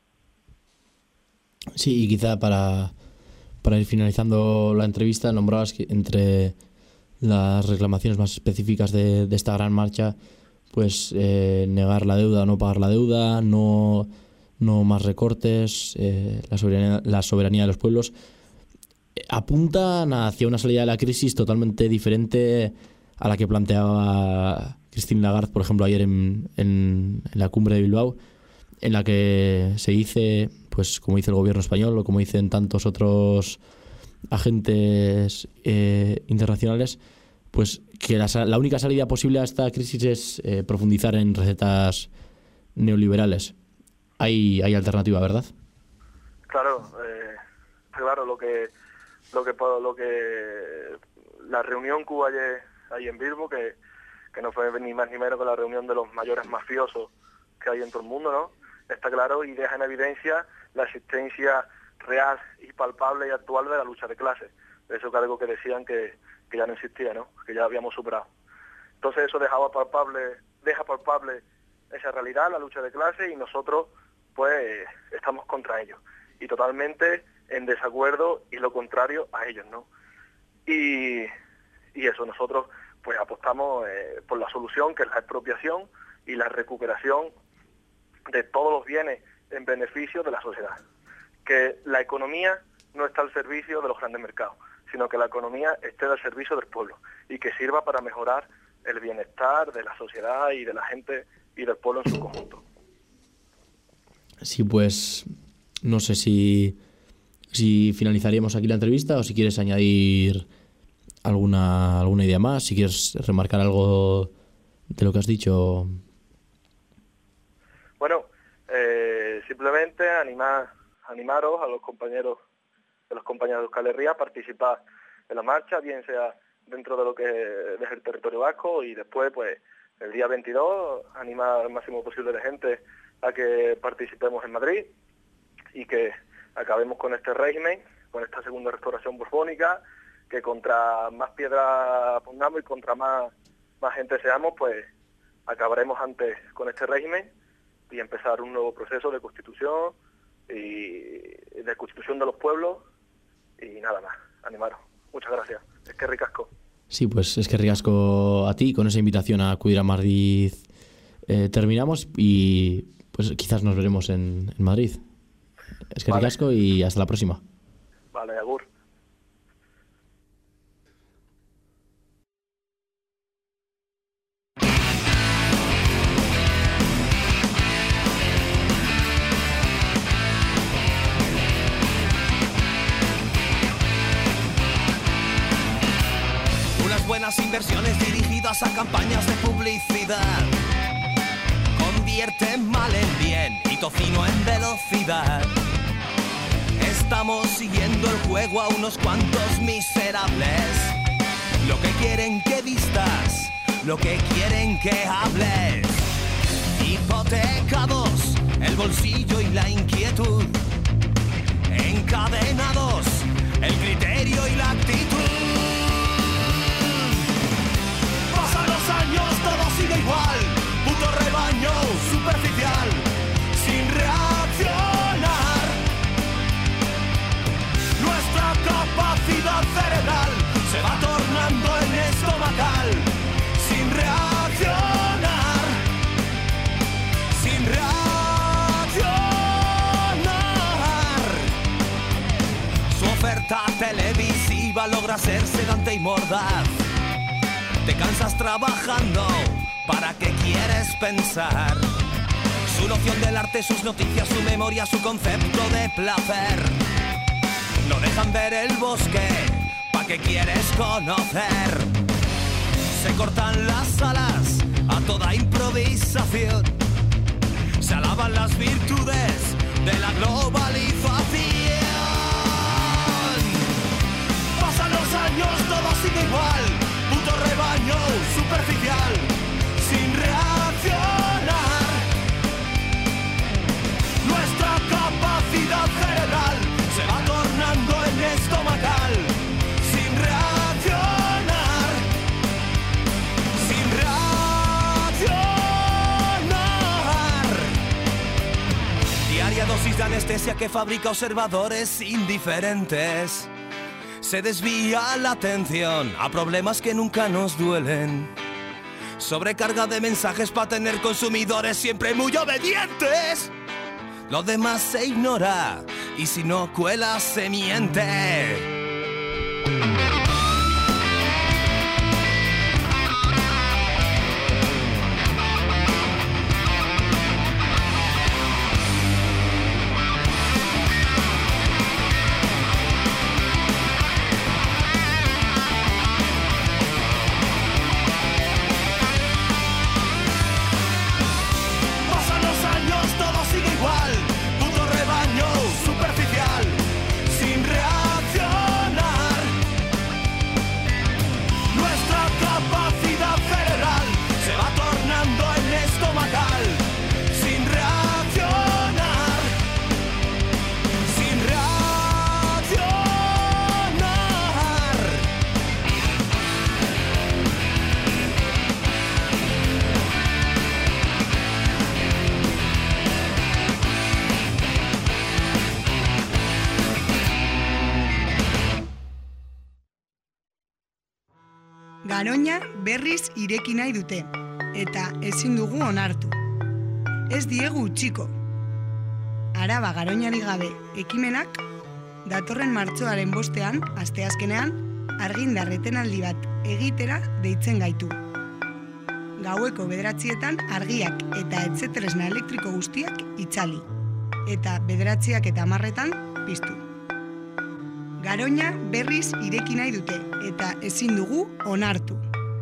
Sí, y quizá para, para ir finalizando la entrevista, nombrabas que entre las reclamaciones más específicas de, de esta gran marcha, pues eh, negar la deuda, no pagar la deuda, no, no más recortes, eh, la soberanía, la soberanía de los pueblos, apuntan hacia una salida de la crisis totalmente diferente a la que planteaba Christine Lagarde, por ejemplo, ayer en, en, en la cumbre de Bilbao, en la que se dice, pues como dice el gobierno español o como dicen tantos otros agentes eh, internacionales, pues que la, la única salida posible a esta crisis es eh, profundizar en recetas neoliberales. Hay, hay alternativa, ¿verdad? Claro, eh, claro, lo que, lo que, lo que la reunión que hubo ayer ahí en Bilbao, que, que no fue ni más ni menos que la reunión de los mayores mafiosos que hay en todo el mundo, ¿no? Está claro y deja en evidencia la existencia real y palpable y actual de la lucha de clases. Eso es algo que decían que, que ya no existía, ¿no? Que ya habíamos superado. Entonces eso dejaba palpable, deja palpable esa realidad, la lucha de clases, y nosotros pues estamos contra ellos. Y totalmente en desacuerdo y lo contrario a ellos, ¿no? Y, y eso, nosotros pues apostamos eh, por la solución, que es la expropiación y la recuperación de todos los bienes en beneficio de la sociedad. que la economía no está al servicio de los grandes mercados, sino que la economía esté al servicio del pueblo y que sirva para mejorar el bienestar de la sociedad y de la gente y del pueblo en su conjunto. Sí, pues no sé si, si finalizaríamos aquí la entrevista o si quieres añadir alguna, alguna idea más, si quieres remarcar algo de lo que has dicho. Bueno, eh, simplemente animar, animaros a los compañeros de los compañeros de Euskal Herria a participar en la marcha, bien sea dentro de lo que es el territorio vasco, y después, pues, el día veintidós, animar al máximo posible de gente a que participemos en Madrid y que acabemos con este régimen, con esta segunda restauración borbónica, que contra más piedras pongamos y contra más, más gente seamos, pues acabaremos antes con este régimen y empezar un nuevo proceso de constitución y de constitución de los pueblos y nada más. Animaros. Muchas gracias. Es que ricasco. Sí, pues es que ricasco a ti. Con esa invitación a acudir a Madrid eh, terminamos y pues quizás nos veremos en, en Madrid. Es que vale. Ricasco y hasta la próxima. Vale, agur. Buenas inversiones dirigidas a campañas de publicidad convierten mal en bien y tocino en velocidad. Estamos siguiendo el juego a unos cuantos miserables, lo que quieren que vistas, lo que quieren que hables. Hipotecados, el bolsillo y la inquietud, encadenados, el criterio y la actitud. Años todo sigue igual, puto rebaño superficial, sin reaccionar. Nuestra capacidad cerebral se va tornando en estomacal, sin reaccionar, sin reaccionar. Su oferta televisiva logra ser sedante y mordaz. Te cansas trabajando, ¿para qué quieres pensar? Su noción del arte, sus noticias, su memoria, su concepto de placer. No dejan ver el bosque, ¿para qué quieres conocer? Se cortan las alas a toda improvisación. Se alaban las virtudes de la globalización. Pasan los años, todo sigue igual. Puto rebaño superficial, sin reaccionar. Nuestra capacidad cerebral se va tornando en estomacal, sin reaccionar, sin reaccionar. Diaria dosis de anestesia que fabrica observadores indiferentes. Se desvía la atención a problemas que nunca nos duelen. Sobrecarga de mensajes para tener consumidores siempre muy obedientes. Lo demás se ignora y si no cuela se miente. Garoña berriz ireki nahi dute, eta ezin dugu onartu. Ez diegu utziko. Araba Garoñari gabe ekimenak datorren martxoaren bostean, asteazkenean, argindar etenaldi bat egitera deitzen gaitu. Gaueko bederatzietan argiak eta etxetresna elektriko guztiak itzali, eta bederatziak eta hamarretan piztu. Garoña berriz ireki nahi dute, eta ezin dugu onartu.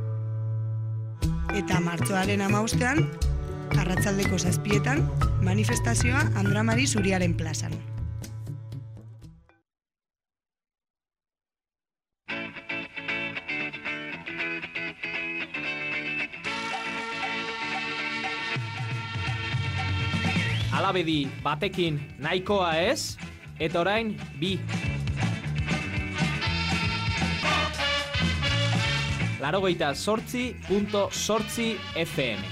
Eta martxoaren hamabostean, arratsaldeko zazpietan, manifestazioa Andramari Zuriaren plazan. Alabedi batekin nahikoa ez, eta orain bi. Laurogeita zortzi punto zortzi F M.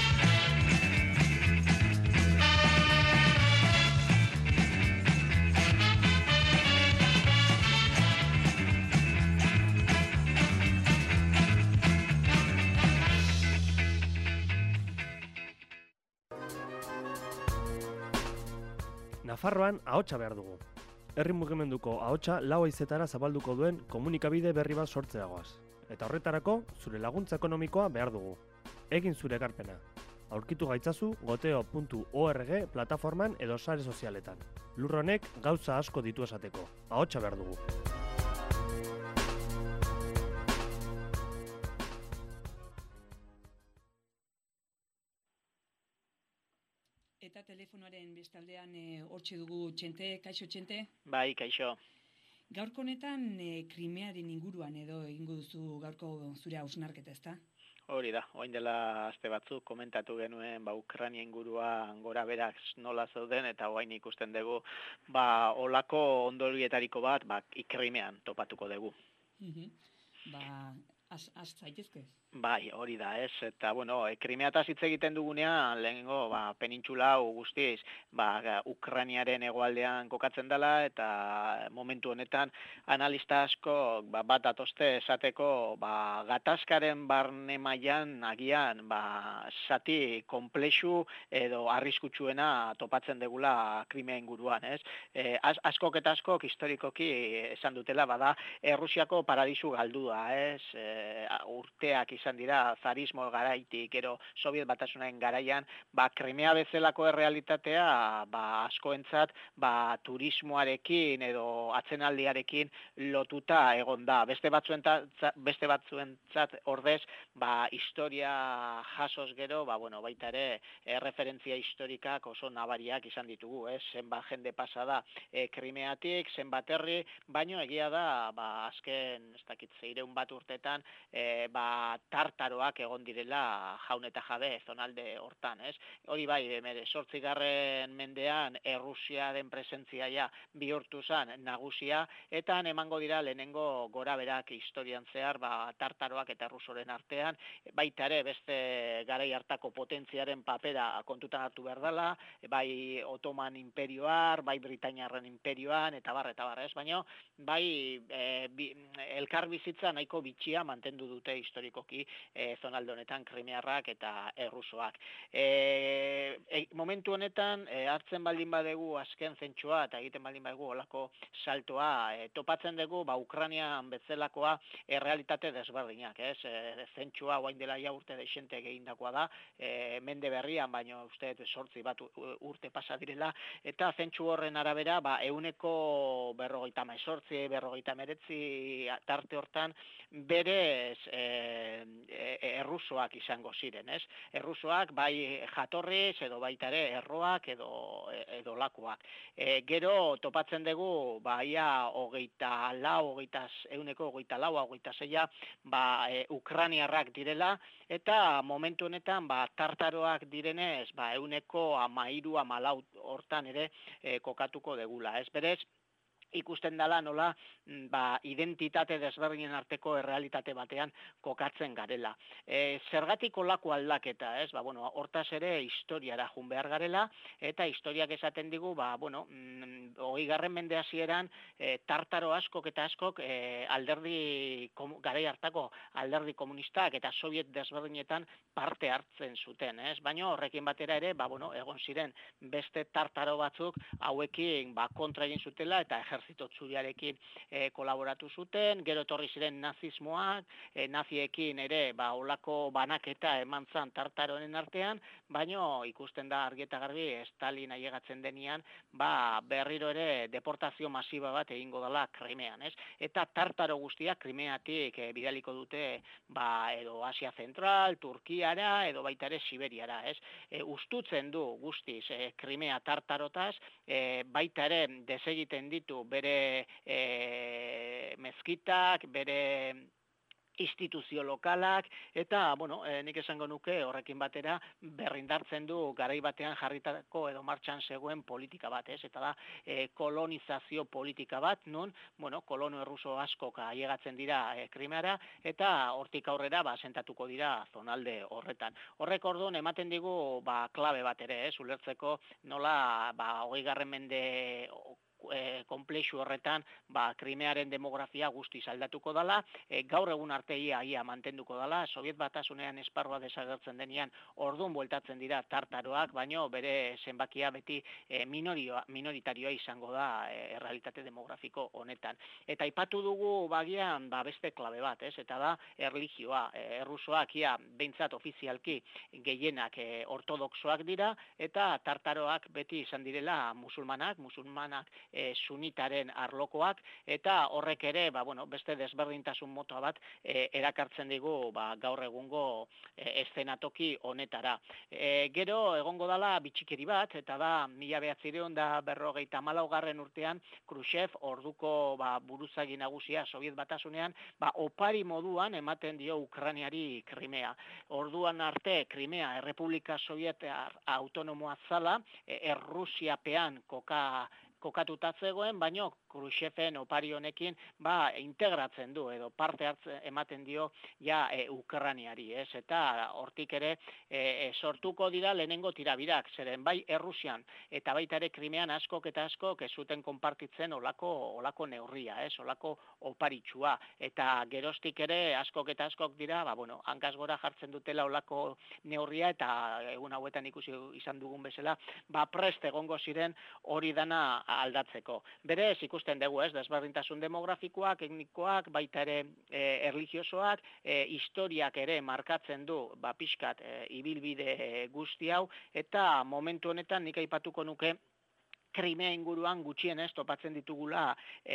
Nafarroan ahotsa behar dugu. Herri mugimenduko ahotsa lau haizetara zabalduko duen komunikabide berri bat sortzeagoaz. Eta horretarako, zure laguntza ekonomikoa behar dugu. Egin zure ekarpena. Aurkitu gaitzazu goteo puntu org plataforman edo sare sozialetan. Lur honek gauza asko ditu esateko. Ahotsa behar dugu. Eta telefonoaren bestaldean hortxe dugu Txente, kaixo Txente? Bai, kaixo. Gaurko honetan e, Krimearen inguruan edo egingo duzu gaurko zure hausnarketa, ezta? Hori da, orain dela aste batzuk komentatu genuen ba Ukraina inguruan gora berak nola zeuden eta orain ikusten dugu ba olako ondorietariko bat ba Krimean topatuko dugu. Mhm. Ba, az az zaitezke. Bai, hori da, ez, eta, bueno, Krimeataz hitz egiten dugunean, lehenengo, ba, penintxula hau guztiz, ba, Ukrainiaren hegoaldean kokatzen dela, eta momentu honetan, analista asko, ba, bat atozte esateko, ba, gatazkaren barne mailan agian, ba, zati komplexu edo arriskutsuena topatzen degula Krimea inguruan, ez? E, az, askok eta askok historikoki esan dutela, bada, Errusiako paradisu galdua, ez? E, urteak izan izan dira zarismo garaitik, gero Soviet Batasunaren garaian, ba, Krimea bezalako errealitatea, ba, askoentzat, ba, turismoarekin edo atzenaldiarekin lotuta egon da. Beste batzuentzat, beste batzuentzat ordez, ba, historia jasoz gero, ba, bueno, baita ere, erreferentzia historikak oso nabariak izan ditugu, ez? Zenbat jende pasa da e, Krimeatik, zenbat herri, baino egia da, ba, azken, ez dakit, zeireun bat urtetan, e, ba, tartaroak egon direla jaun eta jabe zonalde hortan, ez? Hori bai, emere, zortzigarren mendean Errusiaren presentzia ja bihurtu zen nagusia, eta emango dira lehenengo gora berak historian zehar, ba, tartaroak eta Errusoren artean, baita ere beste garai hartako potentziaren papera kontutan hartu behar dela, bai Otoman imperioar, bai Britainiarren imperioan, eta bar, eta bar, ez? Baina, bai, e, bi, elkar bizitza nahiko bitxia mantendu dute historikoki e, zonalde honetan Krimearrak eta Errusoak. E, e, momentu honetan, e, hartzen baldin badegu azken zentsua, eta egiten baldin badegu olako saltoa, e, topatzen dugu, ba, Ukrainian betzelakoa errealitate desberdinak, ez? E, zentsua guain dela ja urte deixente egindakoa da, e, mende berrian, baino uste sortzi bat urte pasa direla, eta zentsu horren arabera, ba, euneko berrogeita maizortzi, berrogeita meretzi tarte hortan, berez e, e, errusoak izango ziren, ez? Errusoak bai jatorriz, edo baita ere erroak, edo, edo lakuak. E, gero topatzen dugu, ba, ia hogeita lau, hogeita, euneko hogeita lau, hogeita zeia, ba, e, Ukrainiarrak direla, eta momentu honetan, ba, tartaroak direnez, ba, euneko amairu, amalau hortan ere e, kokatuko degula, ez? Berez, ikusten dela nola ba, identitate desberdinen arteko errealitate batean kokatzen garela. E, zergatik olako aldaketa, ez? Ba, bueno, hortaz ere historiara jun behar garela, eta historiak esaten digu, ba, bueno, mm, hogei garren mende hasieran e, tartaro askok eta askok e, alderdi, kom, garai hartako alderdi komunistak eta soviet desberdinetan parte hartzen zuten, ez? Baina horrekin batera ere, ba, bueno, egon ziren beste tartaro batzuk hauekin ba, kontra egin zutela eta ejertzito zuriarekin e, kolaboratu zuten, gero etorri ziren nazismoak, e, naziekin ere ba, olako banaketa eman zan tartaronen artean, baino ikusten da argi eta garbi Stalin ailegatzen denean, ba, berriro ere deportazio masiba bat egingo dela Krimean, ez? Eta tartaro guztiak Krimeatik e, bidaliko dute ba, edo Asia Zentral, Turkiara, edo baita ere Siberiara, ez? E, ustutzen du guztiz e, Krimea tartarotaz, e, baita ere desegiten ditu bere e, mezkitak, bere instituzio lokalak, eta, bueno, e, nik esango nuke horrekin batera berrindartzen du garai batean jarritako edo martxan zegoen politika bat, ez? Eta da, e, kolonizazio politika bat, nun, bueno, kolono erruso askok ailegatzen dira e, Krimeara, eta hortik aurrera, ba, sentatuko dira zonalde horretan. Horrek orduan ematen digu, ba, klabe bat ere, ez? Ulertzeko nola, ba, hogei garren mende E, komplexu horretan ba, Krimearen demografia guztiz aldatuko dela, e, gaur egun arte ia, ia mantenduko dela, Soviet Batasunean esparrua desagertzen denean orduan bueltatzen dira tartaroak, baino bere zenbakia beti e, minorioa, minoritarioa izango da e, errealitate demografiko honetan. Eta aipatu dugu bagian ba, beste klabe bat, ez? Eta da erlijioa, e, errusoak ia behintzat ofizialki gehienak e, ortodoxoak dira, eta tartaroak beti izan direla musulmanak, musulmanak E, sunitaren arlokoak, eta horrek ere, ba, bueno, beste desberdintasun motoa bat e, erakartzen digu ba, gaur egungo e, eszenatoki honetara. E, gero egongo dala bitxikeri bat, eta da mila bederatziehun eta berrogeita hamalaugarren urtean Khrushchev orduko ba, buruzagi nagusia Soviet Batasunean, ba, opari moduan ematen dio Ukrainiari Krimea. Orduan arte Krimea Errepublika Sovietar autonomoa zala, e, Errusiapean koka kokatuta zegoen, baino Khrushcheven opari honekin ba, integratzen du edo parte hartzen ematen dio ja e, Ukrainiari, ez? Eta hortik ere e, sortuko dira lehenengo tirabirak, zeren bai Errusian eta baita ere Krimean askok eta askok ez zuten konpartitzen olako olako neurria, ez? Olako oparitsua, eta geroztik ere askok eta askok dira, ba bueno, hankaz gora jartzen dutela olako neurria, eta egun hauetan ikusi izan dugun bezala, ba prest egongo ziren hori dana aldatzeko. Berez ikusten dugu, ez, desberdintasun demografikoak, etnikoak, baita ere e, erlijiosoak, e, historiak ere markatzen du, ba pixkat e, ibilbide guzti hau, eta momentu honetan nik aipatuko nuke Krimea inguruan gutxienez topatzen ditugula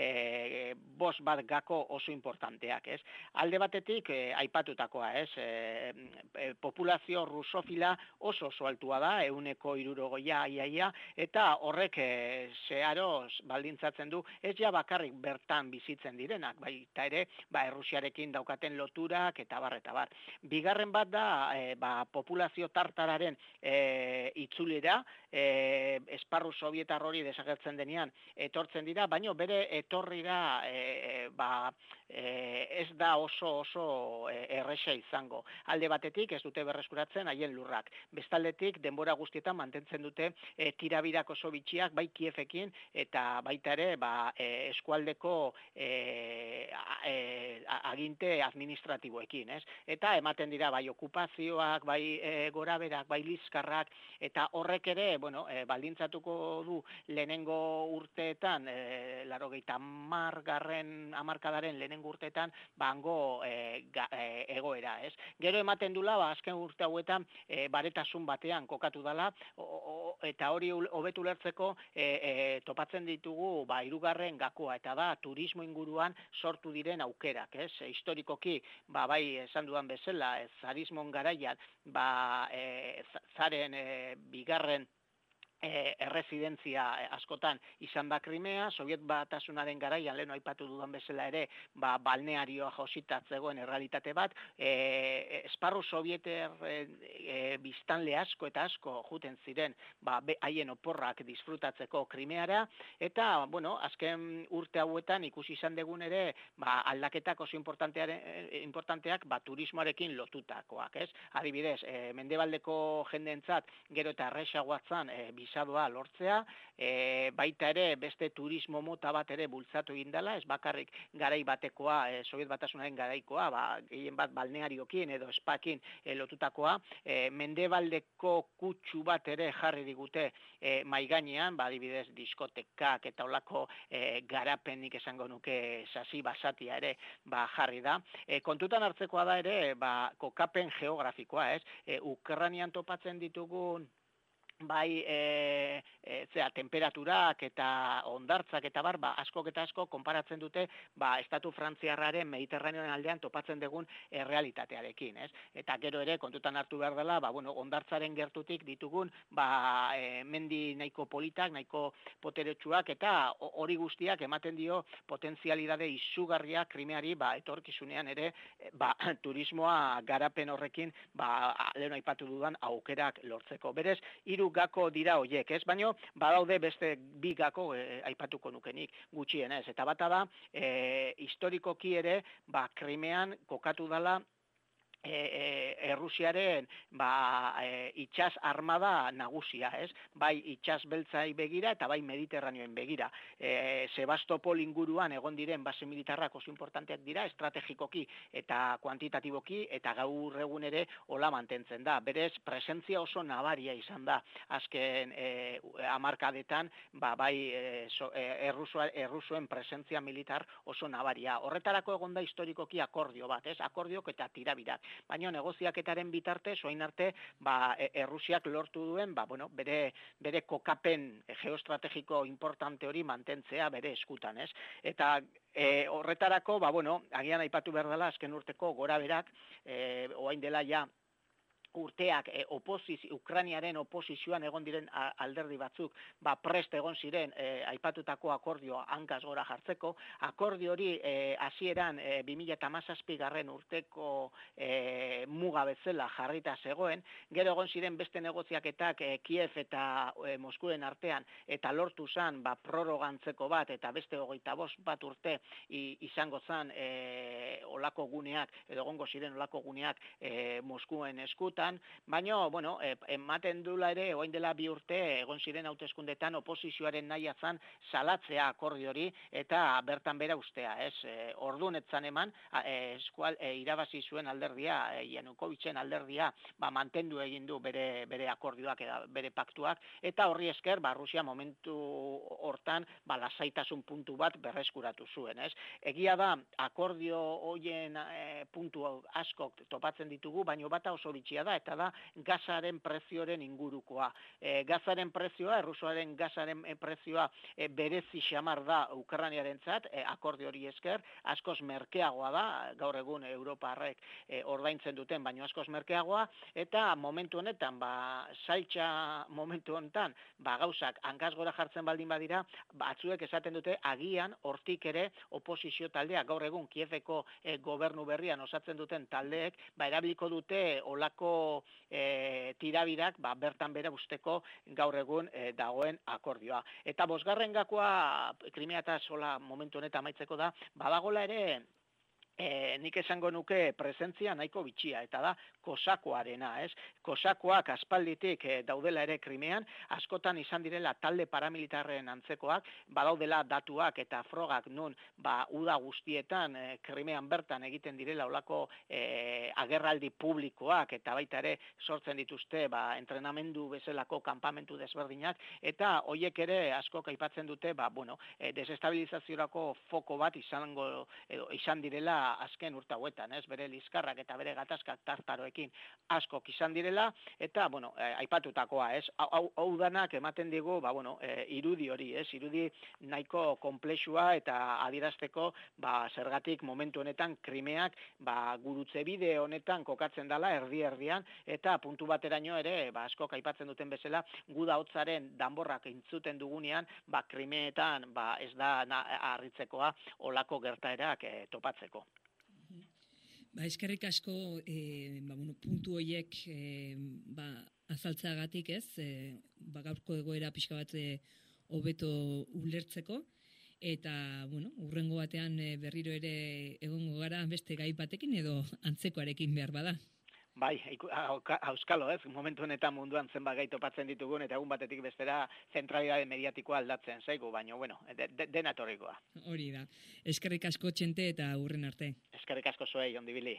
e, bost bat gako oso importanteak, ez? Alde batetik e, aipatutakoa, ez? E, e, populazio rusofila oso oso altua da, ehuneko hirurogeia iaia, eta horrek e, zeharo baldintzatzen du, ez ja bakarrik bertan bizitzen direnak, baita ere, ba, Errusiarekin daukaten loturak, eta bar, eta bar. Bigarren bat da, e, ba, populazio tartararen e, itzulera, e, esparru sovietar hori desagertzen denean etortzen dira, baino bere etorrira e, ba, e, ez da oso oso e, erresa izango. Alde batetik ez dute berreskuratzen haien lurrak. Bestaldetik denbora guztietan mantentzen dute e, tirabirak oso bitxiak, bai Kiefekin eta baita ere ba, e, eskualdeko e, e, aginte administratiboekin, ez? Eta ematen dira bai okupazioak, bai e, goraberak, bai lizkarrak, eta horrek ere, bueno, e, baldintzatuko du lehenengo urteetan, e, laurogeita hamargarren hamarkadaren lehenengo urteetan, bango e, ga, e, egoera, ez? Gero ematen dula, ba, azken urte hauetan, e, baretasun batean kokatu dela, o, o, eta hori hobetu lertzeko e, e, topatzen ditugu, ba, hirugarren gakoa, eta da turismo inguruan sortu diren aukerak, ez? E, historikoki, ba, bai, esan dudan bezala, ez, zarismon garaian, ba, e, zaren e, bigarren E, erresidentzia askotan izan da Krimea, Soviet Batasunaren garaian lehen aipatu dudan bezala ere, ba, balnearioa jositat zegoen errealitate bat, e, esparru sovieter e, e, biztanle asko eta asko juten ziren ba, be, haien oporrak disfrutatzeko Krimeara, eta, bueno, azken urte hauetan ikusi izan degun ere, ba, aldaketak oso importanteak ba, turismoarekin lotutakoak, ez? Adibidez, e, mendebaldeko jendeentzat gero eta erresagoatzan e, bisadoa lortzea, e, baita ere beste turismo mota bat ere bultzatu egin dela, ez bakarrik garai batekoa, e, Soviet Batasunaren garaikoa, ba, gehien bat balneariokin edo espakin e, lotutakoa, e, mendebaldeko kutsu bat ere jarri digute e, maigainean, ba, adibidez diskotekak eta olako e, garapenik esango nuke sasi basatia ere ba, jarri da. E, kontutan hartzekoa da ere, ba, kokapen geografikoa, ez? E, Ukrainian topatzen ditugun bai e, e, zera, temperaturak eta ondartzak eta bar, ba, askok eta asko konparatzen dute ba, estatu frantziarraren Mediterraneoen aldean topatzen dugun e, realitatearekin, ez? Eta gero ere kontutan hartu behar dela, ba, bueno, ondartzaren gertutik ditugun ba, e, mendi nahiko politak, nahiko poteretsuak eta hori guztiak ematen dio potentzialidade izugarria Krimeari ba, etorkizunean ere ba, turismoa garapen horrekin ba, lehen aipatu dudan aukerak lortzeko. Berez, hiru gako dira hoiek, ez? Baino badaude beste bi gako e, aipatuko nukenik gutxienez, eta bata da e, historikoki ere ba Krimean kokatu dela E, e, Errusiaren ba, e, itxas armada nagusia, ez? Bai itxas beltzai begira eta bai Mediterraneoen begira. E, Sebastopol inguruan egon diren base militarrak oso importanteak dira, estrategikoki eta kuantitatiboki, eta gaur egun ere hola mantentzen da. Berez, presentzia oso nabaria izan da. Azken e, hamarkadetan, ba, bai e, so, e, errusua, errusuen presentzia militar oso nabaria. Horretarako egon da historikoki akordio bat, ez? Akordiok eta tirabirak. Baina negoziaketaren bitarte, soain arte, ba, Errusiak lortu duen, ba, bueno, bere, bere kokapen geoestrategiko importante hori mantentzea bere eskutan, ez? Eta e, horretarako, ba, bueno, agian aipatu behar dela, azken urteko gora berak, e, oain dela ja, urteak e, oposizio, Ukrainiaren oposizioan egon diren a, alderdi batzuk ba, prest egon ziren e, aipatutako akordioa hankaz gora jartzeko. Akordio hori e, hasieran e, bi mila hamazazpi garren urteko e, muga bezala jarrita zegoen, gero egon ziren beste negoziaketak e, Kiev eta e, Moskuren artean eta lortu zan ba, prorogantzeko bat eta beste hogeita bost bat urte i, izango zan e, olako guneak, edo egongo ziren olako guneak e, Moskuen eskuta, baina, bueno, ematen dula ere, oain dela bi urte, egon ziren hauteskundetan oposizioaren nahi zan salatzea akordio hori, eta bertan bera ustea, ez? E, Orduan etzan eman, e, eskual, e, irabazi zuen alderdia, e, Janukovitzen alderdia, ba, mantendu egin du bere, bere akordioak, eta bere paktuak, eta horri esker, ba, Rusia momentu hortan, ba, lasaitasun puntu bat berreskuratu zuen, ez? Egia da, akordio hoien e, puntu askok topatzen ditugu, baino bata oso bitxia da, eta da gazaren prezioaren ingurukoa. E, gazaren prezioa, errusoaren gazaren prezioa e, berezi xamar da Ukrainiarentzat, e, akordio hori esker, askoz merkeagoa da, gaur egun Europarrek e, ordaintzen duten, baino askoz merkeagoa, eta momentu honetan, ba, saltxa momentu honetan, ba, gauzak hankaz gora jartzen baldin badira, batzuek esaten dute agian hortik ere oposizio taldeak, gaur egun Kieveko e, gobernu berrian osatzen duten taldeek, ba, erabiliko dute olako E, tirabirak ba, bertan bera usteko gaur egun e, dagoen akordioa. Eta bosgarren gakoa Krimea eta sola momentu honetan amaitzeko da, badagola ere E, nik esango nuke presentzia nahiko bitxia, eta da kosakoarena, ez? Kosakoak aspalditik e, daudela ere Krimean, askotan izan direla talde paramilitarren antzekoak, badaudela datuak eta frogak nun, ba, uda guztietan e, Krimean bertan egiten direla olako e, agerraldi publikoak, eta baita ere sortzen dituzte, ba, entrenamendu bezalako kanpamentu desberdinak, eta hoiek ere askok aipatzen dute, ba, bueno, e, desestabilizaziorako foko bat izango, edo, izan direla ba, azken urte hauetan, ez, bere liskarrak eta bere gatazkak tartaroekin asko izan direla, eta, bueno, e, aipatutakoa, ez, hau, hau danak ematen digu, ba, bueno, e, irudi hori, ez, irudi nahiko komplexua eta adierazteko, ba, zergatik momentu honetan Krimeak, ba, gurutze bide honetan kokatzen dela, erdi-erdian, eta puntu bateraino ere, ba, askok aipatzen duten bezala, guda hotzaren danborrak entzuten dugunean, ba, Krimeetan, ba, ez da na, harritzekoa olako gertaerak e, topatzeko. Ba, eskerrik asko e, ba, bueno, puntu horiek e, ba, azaltzeagatik, ez, e, ba, gaurko egoera pixka bat hobeto ulertzeko, eta, bueno, urrengo batean e, berriro ere egongo gara beste gai batekin edo antzekoarekin behar bada. Bai, auskalo, ez, momentu honetan munduan zenbat gai topatzen ditugun, eta egun batetik bestera zentralidade mediatikoa aldatzen zaigu, baina, bueno, de, de, dena etorrikoa. Hori da. Eskerrik asko Txente eta hurren arte. Eskerrik asko zuei, ondibili.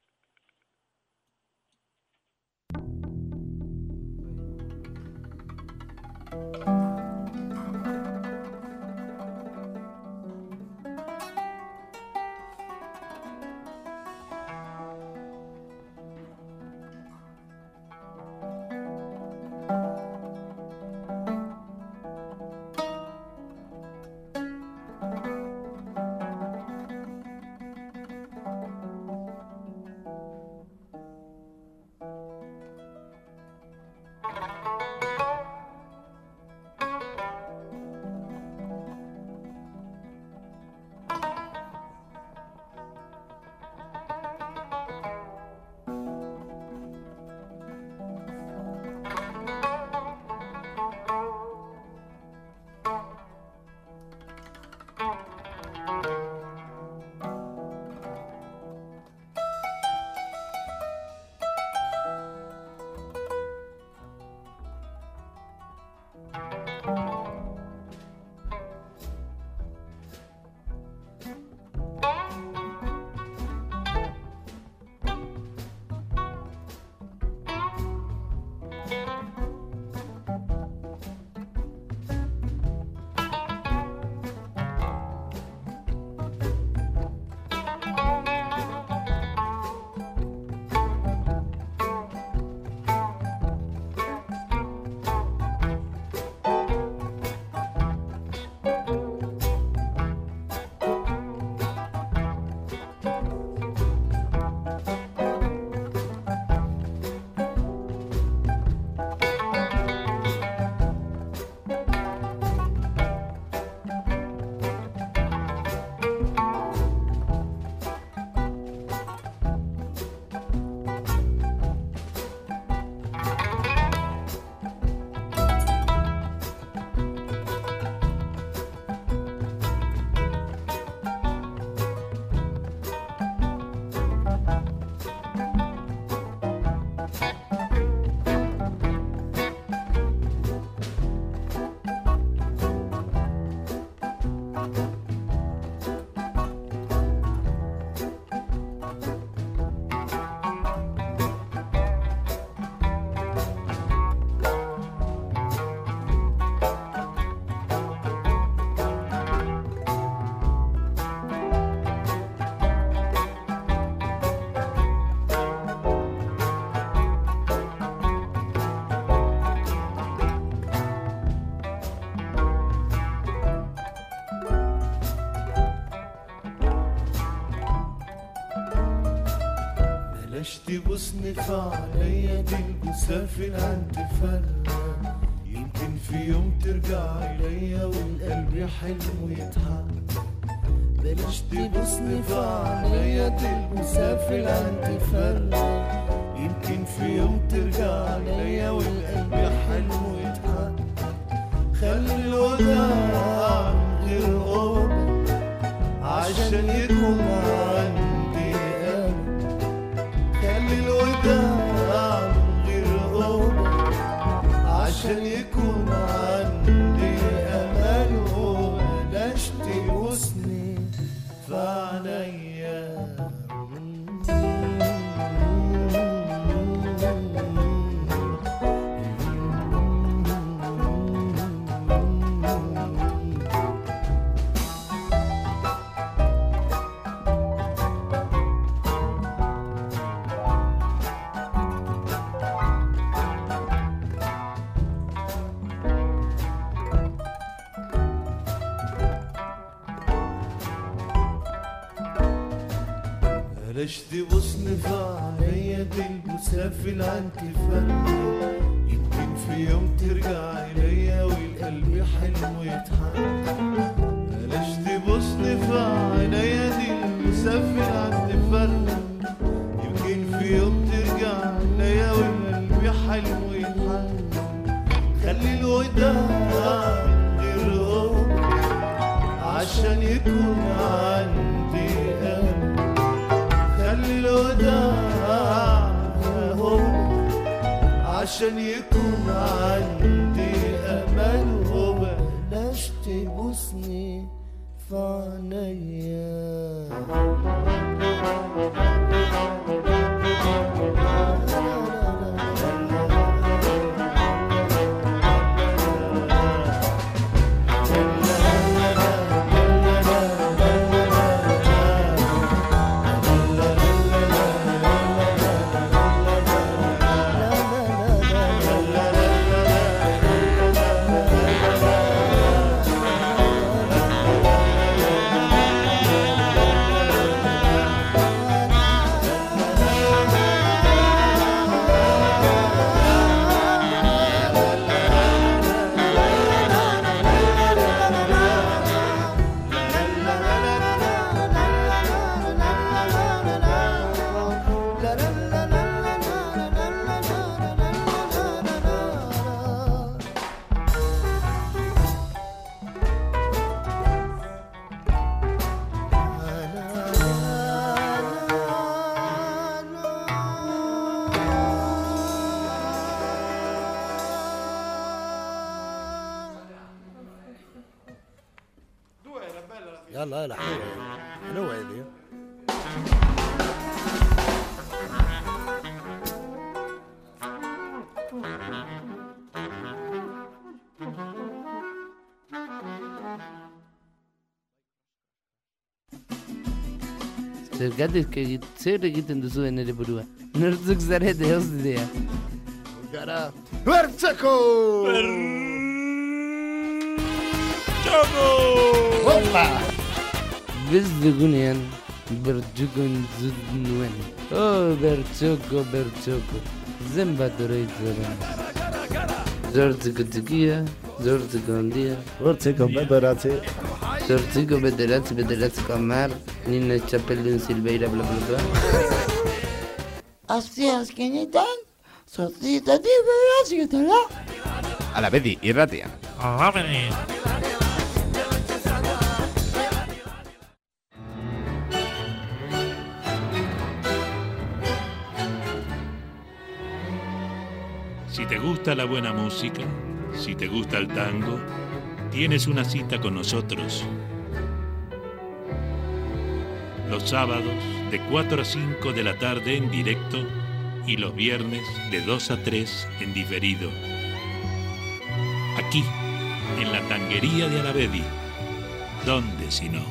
بصنف عليا دي المسافر عندي فرق يمكن في يوم ترجع إليا والقلب حلم ويضحك بلاش تبصنف عليا دي المسافر عندي فرق يمكن في يوم ترجع إليا والقلب حلم ويضحك خلي الوداع غير قرب عشان يكون عندي قلب خلي الوداع غير قرب عشان يكون عندي امل وبلاش تبوسني في عينيا بلاش تبوسني في عينيا تلبسها في العنكفان يمكن في يوم ترجع إليا والقلب حلمه يتحقق بلاش تبوسني في عينيا تلبسها في العنكفان يمكن في يوم ترجع إليا والقلب حلمه يتحقق خلي الوداع غير هو عشان يكون عندي أمل خلي الوداع هو عشان يكون عندي أمل وبلاش تبوسني في عينيا يلا يلا حلوة حلوة هذه Zergatik zer egiten duzu den ere burua. Nortzuk zarete hoz didea. Gara, bertzeko! Bertzeko! Hoppa! Bez dugunean, bertxoko entzut nuen. Oh, bertxoko, bertxoko. Zenbat oroitzaren. Zortziko txikia, zortziko handia. Zortziko bederatzi. Zortziko bederatzi, bederatziko amar. Nina txapeldun Silveira, bla bla bla. Azte azkenetan, zortzitatik bederatziketara. Alabedi, irratian. Alabedi. Si te gusta la buena música, si te gusta el tango, tienes una cita con nosotros. Los sábados de cuatro a cinco de la tarde en directo y los viernes de dos a tres en diferido. Aquí, en la tanguería de Alavedi. ¿Dónde si no?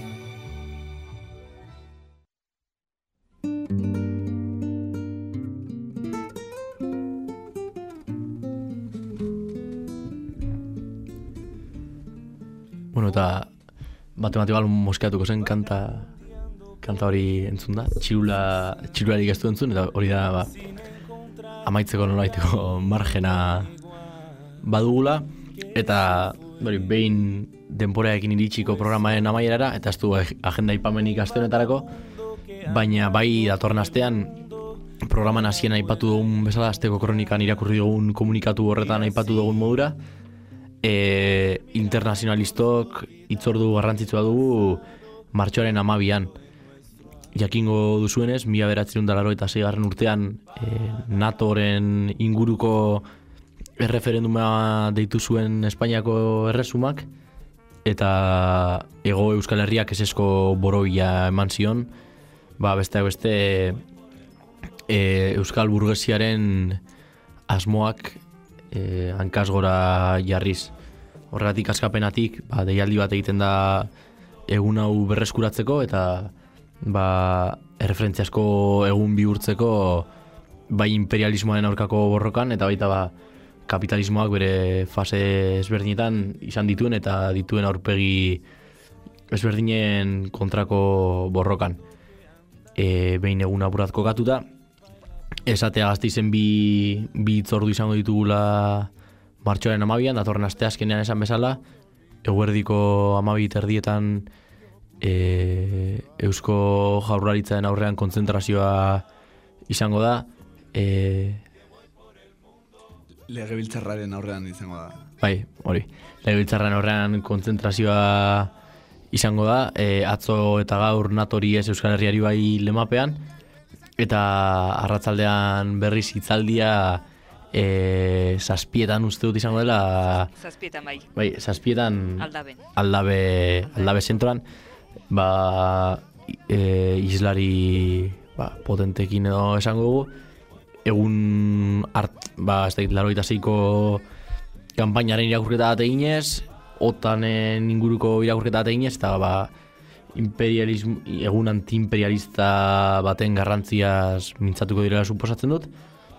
Bueno, eta matematibal moskeatuko zen kanta kanta hori entzun da, txirula, txirularik ez du entzun, eta hori da ba, amaitzeko nolaiteko margena badugula, eta bori, behin denporaekin iritsiko programaren amaierara, eta ez du agenda ipamenik aste honetarako, baina bai datorren astean programan hasien aipatu dugun bezala, asteko kronikan irakurri dugun komunikatu horretan aipatu dugun modura, e, internazionalistok hitzordu garrantzitsua dugu martxoaren hamabian. Jakingo duzuenez, mila bederatziehun eta laurogeita seigarren urtean e, NATOren inguruko erreferenduma deitu zuen Espainiako erresumak, eta Hego Euskal Herriak esesko borobila eman zion, ba, besteak beste e, Euskal Burgesiaren asmoak e, hankaz gora jarriz. Horregatik askapenatik, ba, deialdi bat egiten da egun hau berreskuratzeko, eta ba, erreferentziasko egun bihurtzeko bai imperialismoaren aurkako borrokan, eta baita ba, kapitalismoak bere fase ezberdinetan izan dituen eta dituen aurpegi ezberdinen kontrako borrokan. e, behin egun apurat kokatuta. Esatea Gasteizen bi, bi hitzordu izango ditugula martxoaren hamabian, datorren asteazkenean esan bezala, eguerdiko hamabi terdietan e, Eusko Jaurlaritzaren aurrean kontzentrazioa izango da. E, Legebiltzarraren aurrean izango da. Bai, hori. Legebiltzarraren aurrean kontzentrazioa izango da. E, atzo eta gaur natori ez Euskal Herriari bai lemapean. Eta arratzaldean berriz hitzaldia e, zazpietan uste dut izango dela. Zazpietan bai. Bai, zazpietan Aldabe. Aldabe, aldabe zentroan. Ba, e, islari ba, potentekin edo esango dugu. Egun art, ba, ez da, laurogeita seiko kanpainaren irakurketa bat eginez, otanen inguruko irakurketa bat eginez, eta ba, imperialismo, egun antiimperialista baten garrantziaz mintzatuko direla suposatzen dut.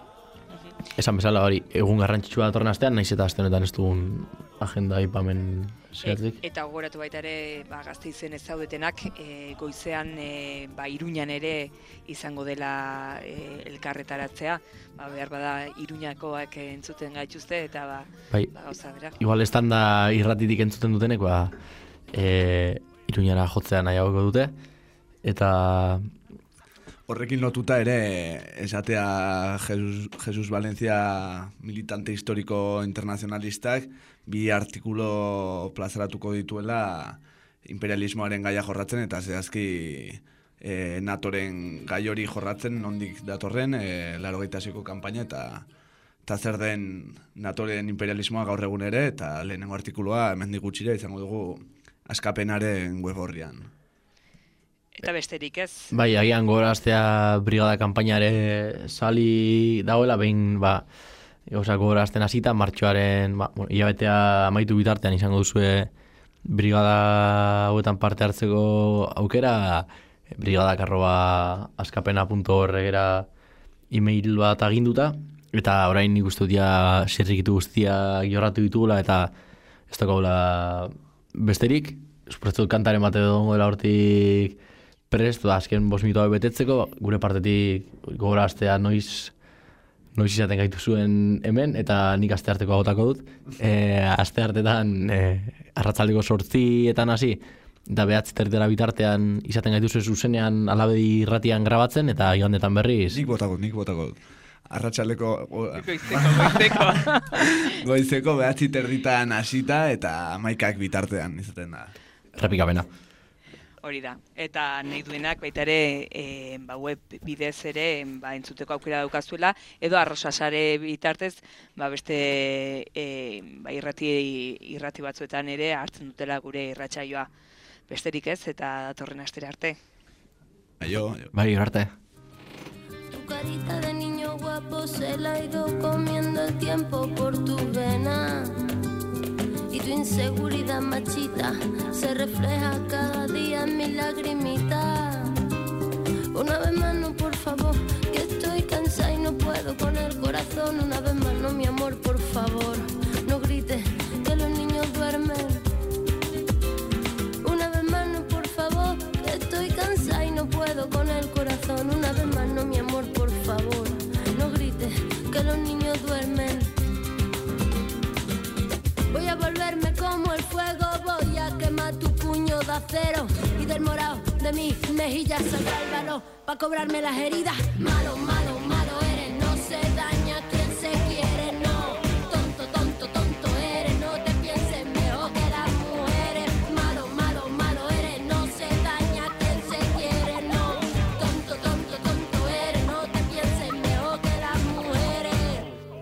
Esan bezala hori, egun garrantzitsua datorren astean, naiz eta aste honetan ez dugun agenda aipamen zehatzik. E, eta gogoratu baita ere, ba, Gasteizen ez zaudetenak, e, goizean e, ba, Iruñan ere izango dela e, elkarretaratzea. Ba, behar bada Iruñakoak entzuten gaituzte eta ba, bai. ba gauza bera. Igual estanda irratitik entzuten dutenek, ba, e, Iruñara jotzea nahiago dute. Eta horrekin lotuta ere esatea Jesus, Jesus Valencia militante historiko internazionalistak bi artikulo plazaratuko dituela imperialismoaren gaia jorratzen eta zehazki e, NATOren gai hori jorratzen nondik datorren e, laurogeita seiko kanpaina eta eta zer den NATOren imperialismoa gaur egun ere eta lehenengo artikuloa hemendik gutxira izango dugu Askapenaren web horrian. Eta besterik ez? Bai, agian gogoraztea brigada kanpainare sali dagoela, behin, ba, gauzak gogorazten hasita, martxoaren, ba, bueno, hilabetea amaitu bitartean izango duzue brigada hauetan parte hartzeko aukera, brigadak arroba askapena punto org-era e-mail bat aginduta, eta orain nik uste dut ja zirrikitu guztiak jorratu ditugula, eta ez dagoela besterik, esprestut kantaren bat edo dela hortik prest, ba, azken bost minutu hau betetzeko, gure partetik gogoraztea noiz, noiz izaten gaitu zuen hemen, eta nik aste arteko agotako dut. E, aste artetan, e, arratzaldeko sortzietan hasi, eta behatzi tertera bitartean izaten gaitu zuen zuzenean alabedi irratian grabatzen, eta igandetan berriz. Nik botako, nik botako dut. Arratsaleko goizeko, goizeko. Goizeko behatzi terditan hasita eta hamaikak bitartean izaten da. Repikapena. Hori da. Eta nahi duenak baita ere e, ba, web bidez ere ba, entzuteko aukera daukazuela, edo arrosasare bitartez ba, beste e, ba, irrati, irrati batzuetan ere hartzen dutela gure irratsaioa. Besterik ez, eta datorren astera arte. Aio, bai, arte. Tu carita de niño guapo se la ha ido comiendo el tiempo por tu vena. Y tu inseguridad machita se refleja cada día en mi lagrimita. Una vez más no, por favor, que estoy cansada y no puedo con el corazón. Una vez más no, mi amor, por favor, no grites que los niños duermen. Una vez más no, por favor, que estoy cansada y no puedo con el corazón. Una vez más no, mi amor, por favor, no grites que los niños duermen. Voy a volverme como el fuego, voy a quemar tu puño de acero y del morado de mis mejillas sacar el valor pa' cobrarme las heridas. Malo, malo, malo eres, no se daña quien se quiere, no. Tonto, tonto, tonto eres, no te pienses mejor que las mujeres. Malo, malo, malo eres, no se daña quien se quiere, no. Tonto, tonto, tonto eres, no te pienses mejor que las mujeres.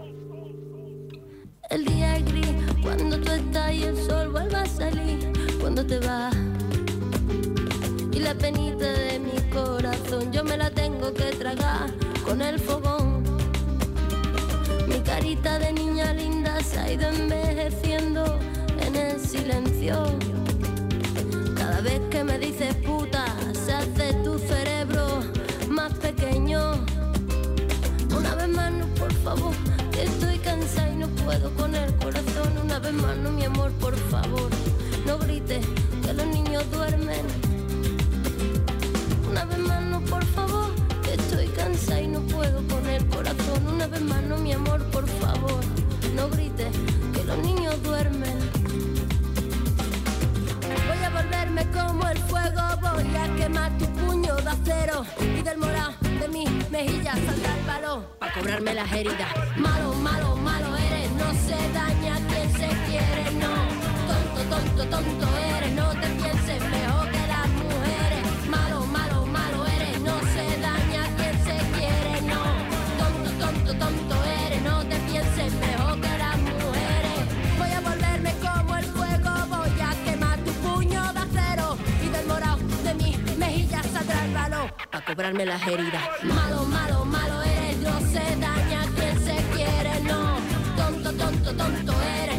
El día es gris cuando tú estás y el sol vuelve a salir, cuando te vas. Y la penita de mi corazón yo me la tengo que tragar con el fogón. Mi carita de niña linda se ha ido envejeciendo en el silencio. Cada vez que me dices puta se hace tu cerebro más pequeño. Una vez más no, por favor, que estoy cansada y no puedo con el corazón. Una vez más no, mi amor, por favor, no grites que los niños duermen. Una vez más no, por favor. hermano, mi amor, por favor, no grites, que los niños duermen. Voy a volverme como el fuego, voy a quemar tu puño de acero y del morado de mis mejillas saldrá el balón para cobrarme las heridas. Malo, malo, malo eres, no se daña quien se quiere, no. Tonto, tonto, tonto eres, no te pienses mejor que las mujeres. Malo, malo, malo eres, no se daña quien se quiere, no. Tonto, tonto, tonto eres, no te pienses mejor que las mujeres. Voy a volverme como el fuego, voy a quemar tu puño de acero y del morado de mis mejillas saldrá el balón para cobrarme las heridas. Malo, malo, malo eres, no se daña quien se quiere, no. Tonto, tonto, tonto eres.